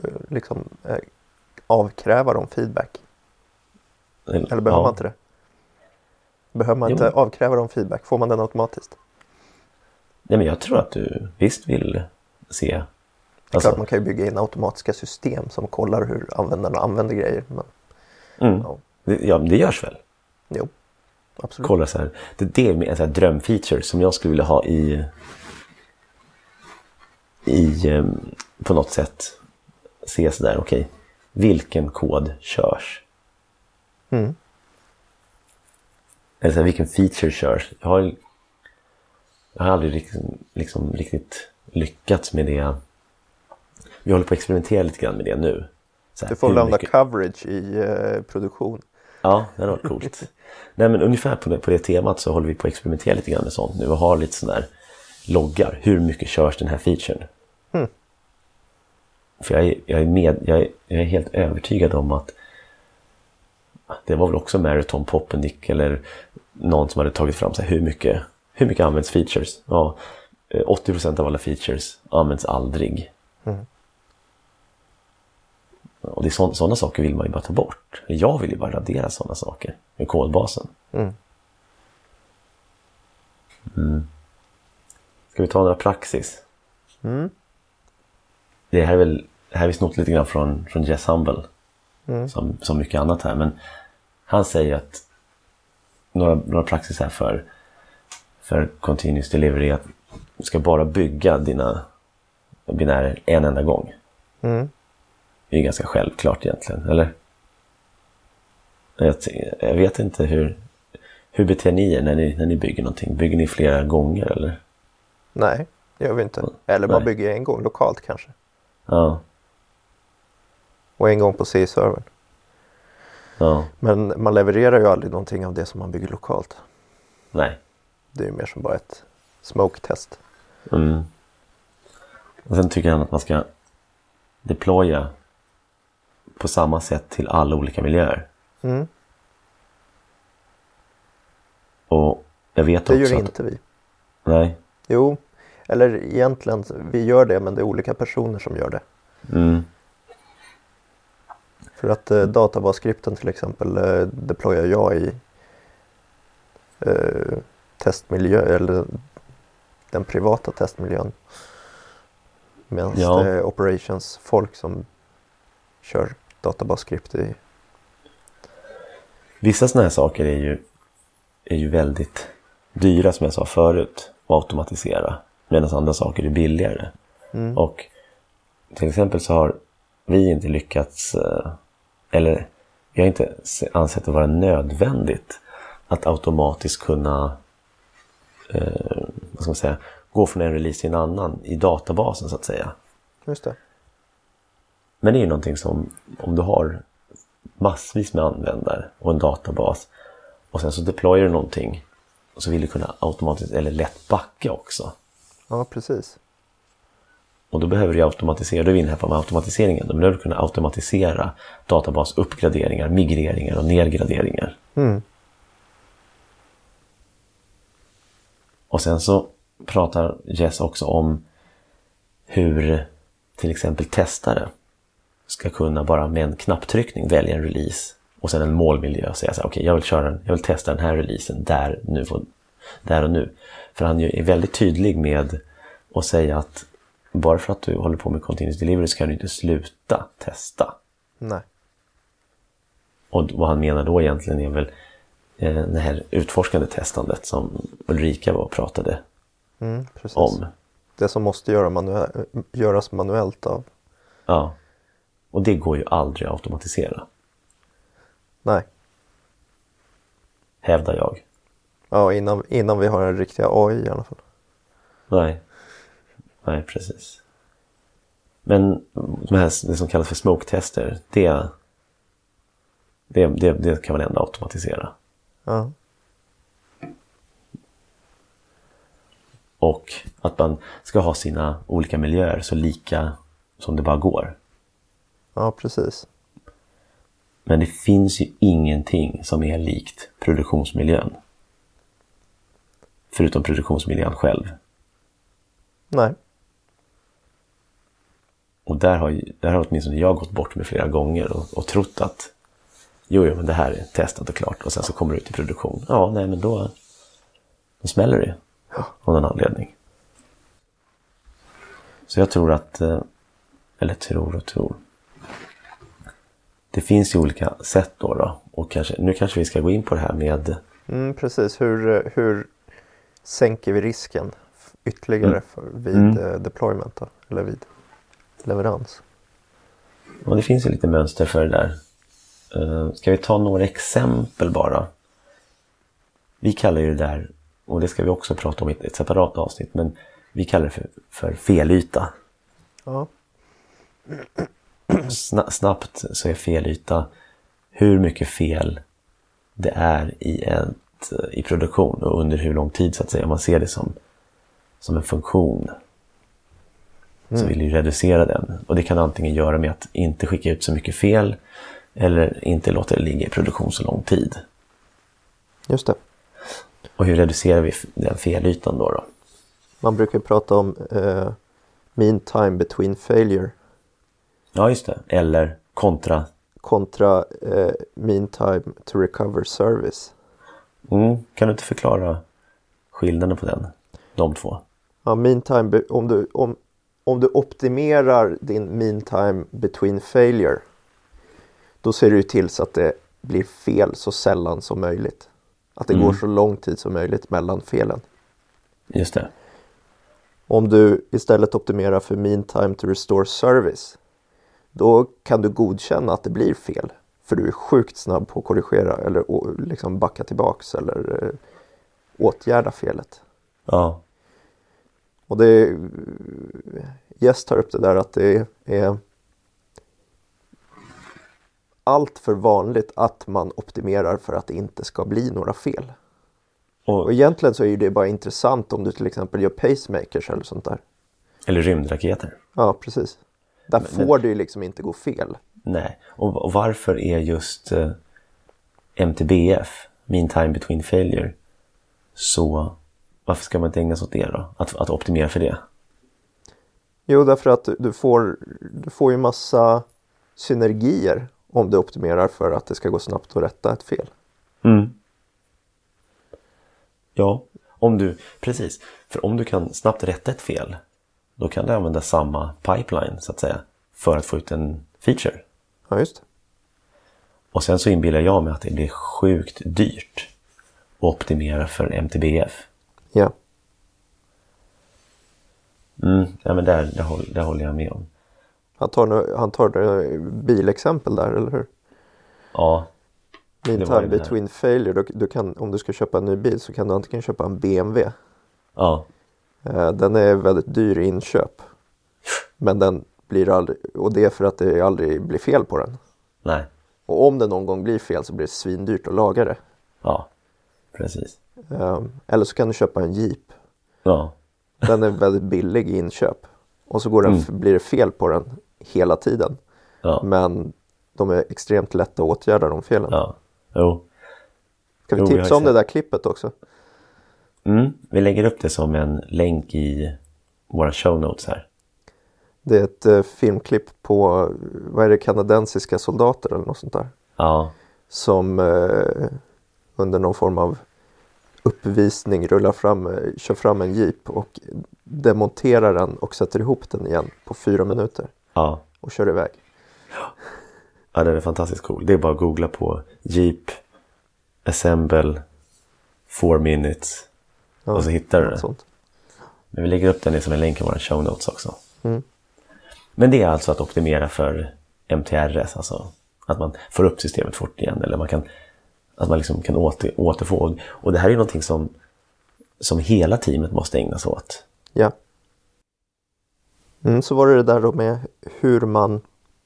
avkräva dem feedback. Eller behöver man inte det? Behöver man inte avkräva dem feedback? Får man den automatiskt? Nej, men jag tror att du visst vill se. Det är klart man kan ju bygga in automatiska system som kollar hur användarna använder grejer. Men, det görs väl? Jo, absolut. Kolla så här. Det är en sån här drömfeature som jag skulle vilja ha i på något sätt se så där, okej. Vilken kod körs? Mm. Eller så här, vilken feature körs? Jag har aldrig riktigt lyckats med det. Vi håller på att experimentera lite grann med det nu. Så här, du får lämna coverage i produktion. Ja, det har varit coolt. Nej, men ungefär på det temat så håller vi på att experimentera lite grann med sånt nu. Vi har lite sån där loggar. Hur mycket körs den här featuren? Mm. För jag är helt övertygad om att det var väl också Marathon Poppendick eller någon som hade tagit fram så här, hur mycket används features? Ja, 80% av alla features används aldrig. Mm. Och det är sådana saker vill man ju bara ta bort. Jag vill ju bara radera sådana saker med kodbasen. Mm. Mm. Ska vi ta några praxis? Mm. Det här är vi snott lite grann från Jess Humble. Mm. Som mycket annat här. Men han säger att några praxis här för continuous delivery är att du ska bara bygga dina binärer en enda gång. Mm. Det är ganska självklart egentligen, eller? Jag vet inte hur beter ni er när ni bygger någonting? Bygger ni flera gånger, eller? Nej, det gör vi inte. Eller man bygger en gång lokalt kanske. Ja. Och en gång på C-servern. Ja. Men man levererar ju aldrig någonting av det som man bygger lokalt. Nej. Det är ju mer som bara ett smoke-test. Och sen tycker han att man ska deploya på samma sätt till alla olika miljöer. Och jag vet det också gör att... inte vi. Nej. Jo, eller egentligen vi gör det, men det är olika personer som gör det. För att databaskripten till exempel deployar jag i testmiljö eller den privata testmiljön. Medan det är operations-folk som kör databasskript i. Vissa sådana här saker är ju väldigt dyra, som jag sa förut, att automatisera. Medan andra saker är billigare. Och till exempel så har vi inte lyckats, eller vi har inte ansett det vara nödvändigt att automatiskt kunna vad ska man säga, gå från en release till en annan i databasen så att säga. Just det. Men det är ju någonting som, om du har massvis med användare och en databas och sen så deployar du någonting och så vill du kunna automatiskt eller lätt backa också. Ja, precis. Och då behöver du automatisera, då är vi inne här på automatiseringen. Då behöver du kunna automatisera databasuppgraderingar, migreringar och nedgraderingar. Och sen så pratar Jess också om hur till exempel testare ska kunna bara med en knapptryckning välja en release och sen en målmiljö och säga så här: okej, jag vill testa den här releasen där och nu. För han är väldigt tydlig med att säga att bara för att du håller på med continuous delivery så kan du inte sluta testa. Nej. Och vad han menar då egentligen är väl det här utforskande testandet som Ulrika var och pratade precis. om. Det som måste göras manuellt av. Ja, och det går ju aldrig att automatisera. Nej. Hävdar jag. Ja, innan vi har en riktiga AI i alla fall. Nej, precis. Men det som kallas för smoke-tester, det kan man ändå automatisera. Ja. Och att man ska ha sina olika miljöer så lika som det bara går. Ja, precis. Men det finns ju ingenting som är likt produktionsmiljön. Förutom produktionsmiljön själv. Nej. Och där har åtminstone jag gått bort med flera gånger och trott att jo, men det här är testat och klart. Och sen så kommer det ut i produktion. Ja, nej, men då smäller det av någon anledning. Så jag tror att, eller tror. Det finns ju olika sätt då. Och nu kanske vi ska gå in på det här med... Precis, hur sänker vi risken ytterligare vid deployment då, eller vid leverans? Och det finns ju lite mönster för det där. Ska vi ta några exempel bara? Vi kallar ju det där, och det ska vi också prata om i ett separat avsnitt, men vi kallar det för felyta. Ja. Snabbt så är felyta hur mycket fel det är i produktion och under hur lång tid så att säga. Man ser det som en funktion. Så vill ju reducera den. Och det kan antingen göra med att inte skicka ut så mycket fel eller inte låta det ligga i produktion så lång tid. Just det. Och hur reducerar vi den felytan då? Man brukar prata om mean time between failure. Ja, just det. Eller kontra mean time to recover service. Kan du inte förklara skillnaden på de två? Ja, mean time, om du optimerar din mean time between failure, då ser du till så att det blir fel så sällan som möjligt. Att det går så lång tid som möjligt mellan felen. Just det. Om du istället optimerar för mean time to restore service, då kan du godkänna att det blir fel. För du är sjukt snabb på att korrigera eller liksom backa tillbaks eller åtgärda felet. Ja. Och det Jess tar upp det där att det är allt för vanligt att man optimerar för att det inte ska bli några fel. Och egentligen så är ju det bara intressant om du till exempel gör pacemakers eller sånt där. Eller rymdraketer. Ja, precis. Där får det ju liksom inte gå fel. Nej, och varför är just MTBF, Mean Time Between Failure, så varför ska man inte ägna sig åt det då? Att optimera för det? Jo, därför att du får ju massa synergier om du optimerar för att det ska gå snabbt att rätta ett fel. Ja, precis. För om du kan snabbt rätta ett fel, då kan du använda samma pipeline så att säga för att få ut en feature. Ja, just det. Och sen så inbillar jag mig att det blir sjukt dyrt att optimera för MTBF. Ja. Ja, men där håller jag med om. Han tar bilexempel där, eller hur? Ja. Mean time between failure. Du kan, om du ska köpa en ny bil så kan du antingen köpa en BMW. Ja. Den är väldigt dyr i inköp. Men den blir aldrig, och det är för att det aldrig blir fel på den. Nej. Och om det någon gång blir fel så blir det svindyrt att laga det. Ja, precis. Eller så kan du köpa en Jeep. Ja. Den är väldigt billig i inköp. Och så blir det fel på den hela tiden. Ja. Men de är extremt lätta att åtgärda de felen. Ja, jo. Ska vi tipsa om det där klippet också? Vi lägger upp det som en länk i våra show notes här. Det är ett filmklipp på, vad är det, kanadensiska soldater eller något sånt där. Ja. Som under någon form av uppvisning kör fram en jeep och demonterar den och sätter ihop den igen på 4 minuter. Ja. Och kör iväg. Ja, den är fantastiskt cool. Det är bara att googla på Jeep Assemble 4 minutes. Ja, och så hittar du det. Sånt. Men vi lägger upp den som en länk i våra show notes också. Men det är alltså att optimera för MTRS. Alltså att man får upp systemet fort igen. Eller att man liksom kan återfå. Och det här är ju någonting som hela teamet måste ägna sig åt. Ja. Så var det där då med hur man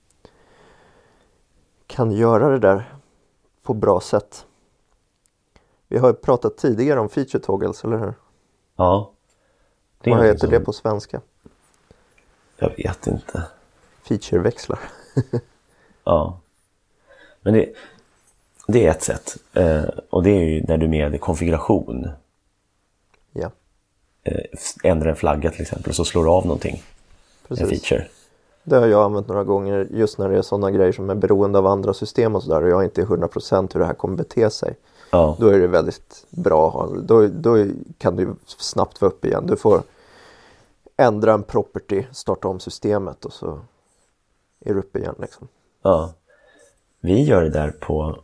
kan göra det där på bra sätt. Vi har ju pratat tidigare om feature toggles, eller hur? Ja. Vad heter det på svenska? Jag vet inte. Featureväxlar. Ja. Men det är ett sätt. Och det är ju när du med konfiguration. Ja. Ändrar en flagga till exempel, så slår du av någonting. Precis. En feature. Det har jag använt några gånger just när det är sådana grejer som är beroende av andra system och sådär. Och jag är inte 100% hur det här kommer bete sig. Ja. Då är det väldigt bra. Då kan du snabbt vara upp igen. Du får ändra en property, starta om systemet och så är du uppe igen liksom. Ja. Vi gör det där på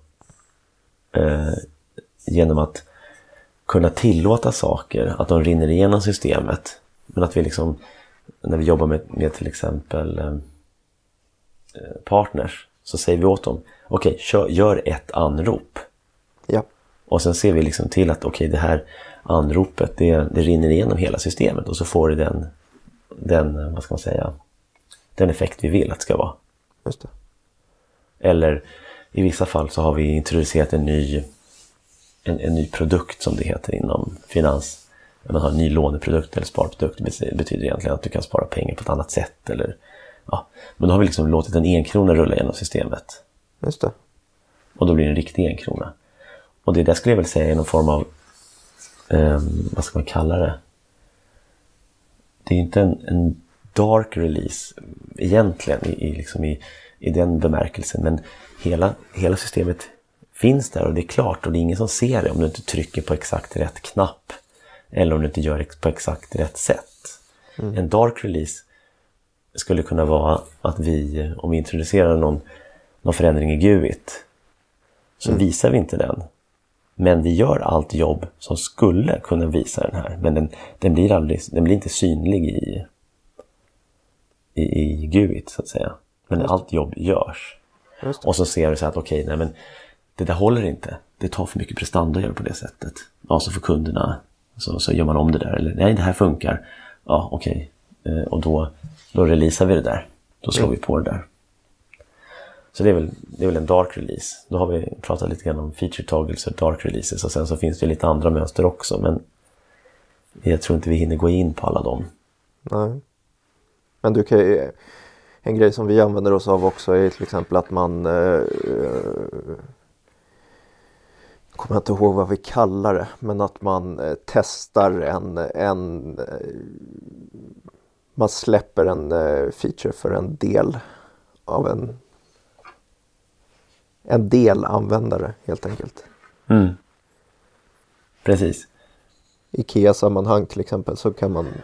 genom att kunna tillåta saker, att de rinner igenom systemet. Men att vi liksom, när vi jobbar med till exempel partners, så säger vi åt dem, okej, gör ett anrop. Ja. Och sen ser vi liksom till att det här anropet, det rinner igenom hela systemet. Och så får det den, vad ska man säga, den effekt vi vill att det ska vara. Just det. Eller i vissa fall så har vi introducerat en ny produkt som det heter inom finans. Man har en ny låneprodukt eller sparprodukt. Det betyder egentligen att du kan spara pengar på ett annat sätt. Eller, ja. Men då har vi liksom låtit en 1 krona rulla genom systemet. Just det. Och då blir det en riktig 1 krona. Och det där skulle jag väl säga är någon form av, vad ska man kalla det? Det är inte en dark release egentligen i den bemärkelsen. Men hela systemet finns där och det är klart, och det är ingen som ser det om du inte trycker på exakt rätt knapp. Eller om du inte gör det på exakt rätt sätt. En dark release skulle kunna vara att om vi introducerar någon förändring i GUIT, så visar vi inte den. Men vi gör allt jobb som skulle kunna visa den här. Men den blir inte synlig i GUIT så att säga. Men allt jobb görs. Och så ser du så att men det där håller inte. Det tar för mycket prestanda att göra på det sättet. Ja, så för kunderna så gör man om det där. Eller nej, det här funkar. Ja, okej. Och då releasar vi det där. Då slår vi på det där. Så det är väl en dark release. Då har vi pratat lite grann om feature toggles och dark releases. Och sen så finns det lite andra mönster också. Men jag tror inte vi hinner gå in på alla dem. Nej. Men du kan ju, en grej som vi använder oss av också är till exempel att man kommer inte ihåg vad vi kallar det, men att man testar man släpper en feature för en del av en del användare helt enkelt. Precis. I IKEA-sammanhang till exempel så kan man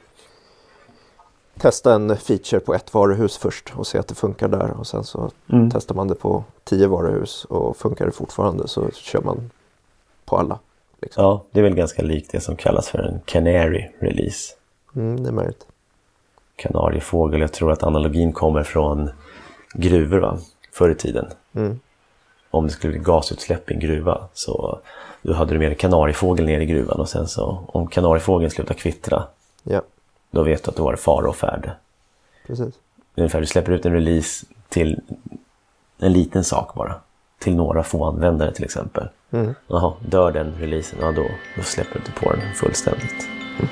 testa en feature på ett varuhus först och se att det funkar där, och sen så testar man det på 10 varuhus och funkar det fortfarande så kör man på alla. Liksom. Ja, det är väl ganska likt det som kallas för en canary release. Det är möjligt. Kanariefågel, jag tror att analogin kommer från gruvor, va? Förr i tiden. Om det skulle bli gasutsläpp i en gruva så då hade du med en kanariefågel ner i gruvan, och sen så om kanariefågeln slutar kvittra, då vet du att det var fara och färde. Precis. Ungefär, du släpper ut en release till en liten sak bara, till några få användare till exempel. Jaha, dör den releasen, ja då släpper du inte på den fullständigt.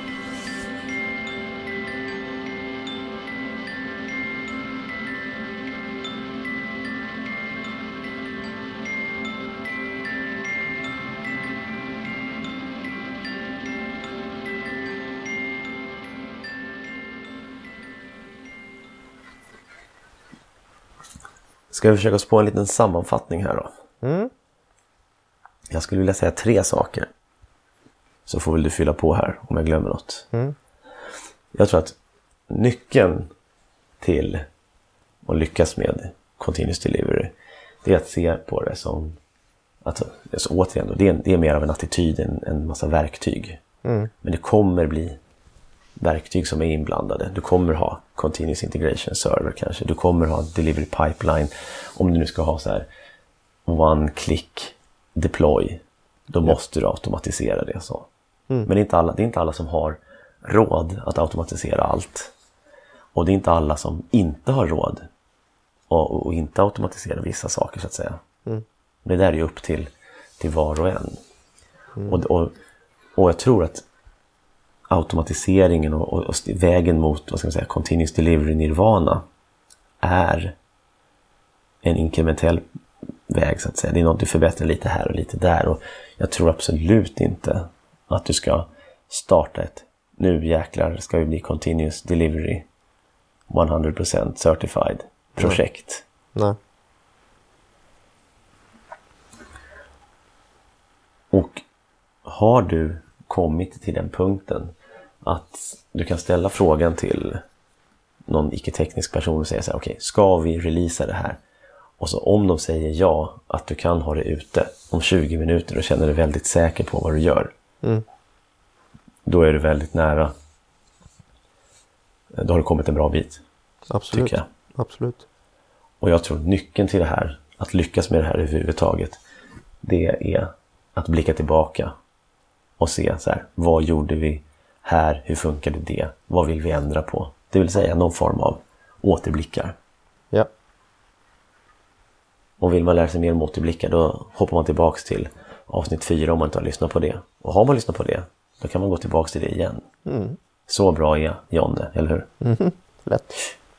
Ska vi försöka oss på en liten sammanfattning här då? Jag skulle vilja säga 3 saker. Så får väl du fylla på här om jag glömmer något. Jag tror att nyckeln till att lyckas med continuous delivery, det är att se på det som att, alltså, återigen, det är mer av en attityd än en massa verktyg. Men det kommer bli verktyg som är inblandade. Du kommer ha continuous integration server kanske. Du kommer ha delivery pipeline. Om du nu ska ha så här one click deploy, då måste du automatisera det så. Men det är inte alla som har råd att automatisera allt. Och det är inte alla som inte har råd och inte automatisera vissa saker så att säga. Det där är ju upp till var och en. Och jag tror att automatiseringen och vägen mot, vad ska man säga, continuous delivery nirvana är en inkrementell väg så att säga. Det är något du förbättrar lite här och lite där, och jag tror absolut inte att du ska starta nu jäklar ska vi bli continuous delivery 100% certified projekt. Nej. Och har du kommit till den punkten att du kan ställa frågan till någon icke-teknisk person och säga så här: okej, ska vi releasa det här? Och så om de säger ja, att du kan ha det ute om 20 minuter och känner dig väldigt säker på vad du gör. Då är du väldigt nära. Då har du kommit en bra bit. Absolut. Tycker jag. Absolut. Och jag tror nyckeln till det här, att lyckas med det här överhuvudtaget, det är att blicka tillbaka och se så här: vad gjorde vi här? Hur funkade det? Vad vill vi ändra på? Det vill säga någon form av återblickar. Ja. Och vill man lära sig mer om återblickar, då hoppar man tillbaks till avsnitt 4 om man inte har lyssnat på det. Och har man lyssnat på det, då kan man gå tillbaks till det igen. Så bra är Jonne, eller hur? Lätt.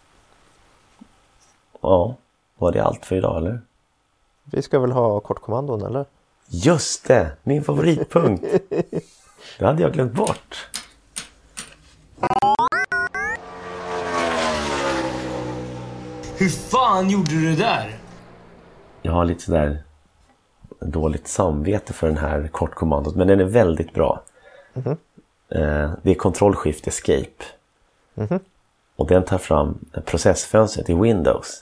Ja, var det allt för idag, eller? Vi ska väl ha kortkommandon, eller? Just det, min favoritpunkt. Det hade jag glömt bort. Hur fan gjorde du det där? Jag har lite sådär dåligt samvete för den här kortkommandot, men den är väldigt bra. Det är Ctrl-Shift Escape. Och den tar fram processfönstret i Windows.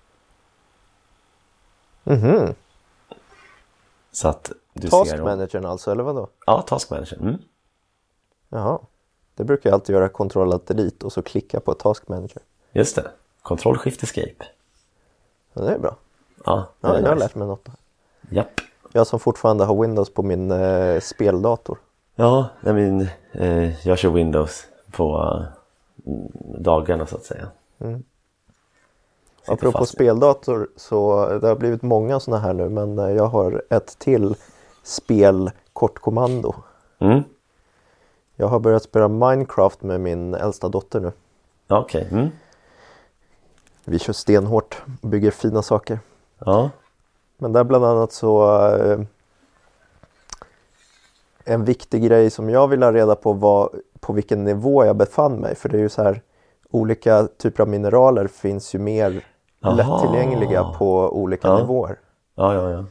Så att du Task ser managern alltså, eller vadå? Ja, Task Manager. Jaha. Det brukar jag alltid göra, Ctrl-Alt-Delete och så klicka på Task Manager. Just det. Ctrl-Shift Escape. Ja, det är bra. Ja, jag har lärt mig något. Japp. Jag som fortfarande har Windows på min speldator. Ja, jag kör Windows på dagarna så att säga. Apropå speldator, så det har blivit många såna här nu, men jag har ett till spel kortkommando. Jag har börjat spela Minecraft med min äldsta dotter nu. Okej. Vi kör stenhårt och bygger fina saker. Ja. Men där bland annat så en viktig grej som jag vill ha reda på var på vilken nivå jag befann mig. För det är ju så här, olika typer av mineraler finns ju mer lättillgängliga på olika nivåer. Ja.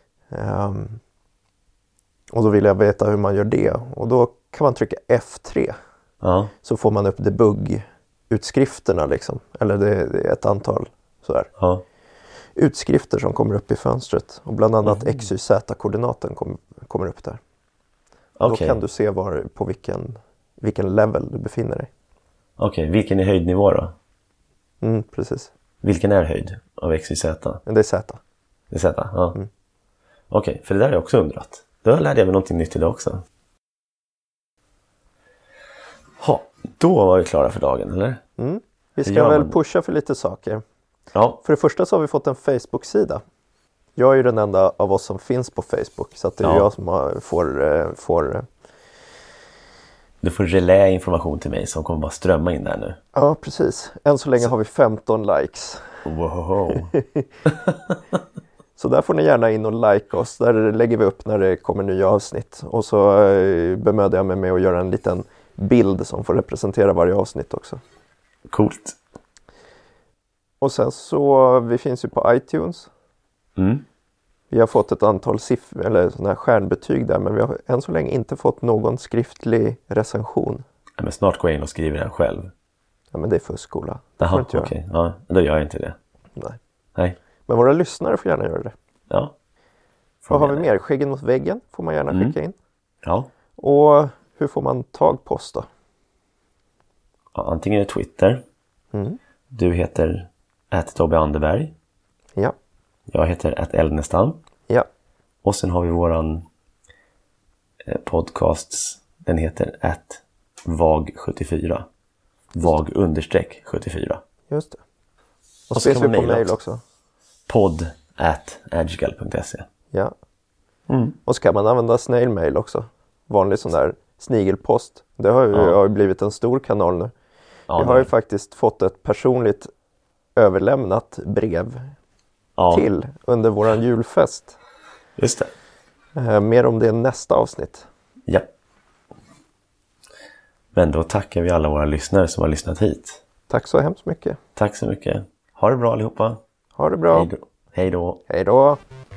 Och då vill jag veta hur man gör det. Och då kan man trycka F3. Ja. Så får man upp debugg-utskrifterna liksom. Eller det är ett antal sådär. Ja. Utskrifter som kommer upp i fönstret. Och bland annat XYZ-koordinaten kommer upp där. Då kan du se på vilken level du befinner dig. Okej, vilken är höjdnivå då? Precis. Vilken är höjd av XYZ? Det är Z. Det är Z, ja. Okej, för det där har jag också undrat. Då lärde jag mig någonting nytt idag också. Då var vi klara för dagen, eller? Vi ska väl pusha för lite saker. Ja. För det första så har vi fått en Facebook-sida. Jag är ju den enda av oss som finns på Facebook. Så att det är jag som får... Du får relä information till mig som kommer bara strömma in där nu. Ja, precis. Än så länge har vi 15 likes. Wow. Så där får ni gärna in och like oss. Där lägger vi upp när det kommer nya avsnitt. Och så bemöder jag mig med att göra en liten bild som får representera varje avsnitt också. Coolt. Och sen så, vi finns ju på iTunes. Vi har fått ett antal såna här stjärnbetyg där, men vi har än så länge inte fått någon skriftlig recension. Ja, men snart går jag in och skriver den själv. Ja, men det är fuskskola. Jaha, okej. Ja, då gör jag inte det. Nej. Men våra lyssnare får gärna göra det. Ja. Vad har vi mer? Skäggen mot väggen får man gärna skicka in. Ja. Och hur får man tag på oss då? Ja, antingen är det Twitter. Du heter @Tobbe_Anderberg. Ja. Jag heter @Eldnestam. Ja. Och sen har vi våran podcasts. Den heter @VAG74. VAG_74. Just det. Och så finns vi på mail också. podd@edgegal.se. Ja. Och så kan man använda snail mail också. Vanlig sån där snigelpost. Det har ju blivit en stor kanal nu. Jag har ju faktiskt fått ett personligt överlämnat brev till under våran julfest. Just det. Mer om det nästa avsnitt. Ja. Men då tackar vi alla våra lyssnare som har lyssnat hit. Tack så hemskt mycket. Tack så mycket. Ha det bra allihopa. Ha det bra. Hej då. Hej då.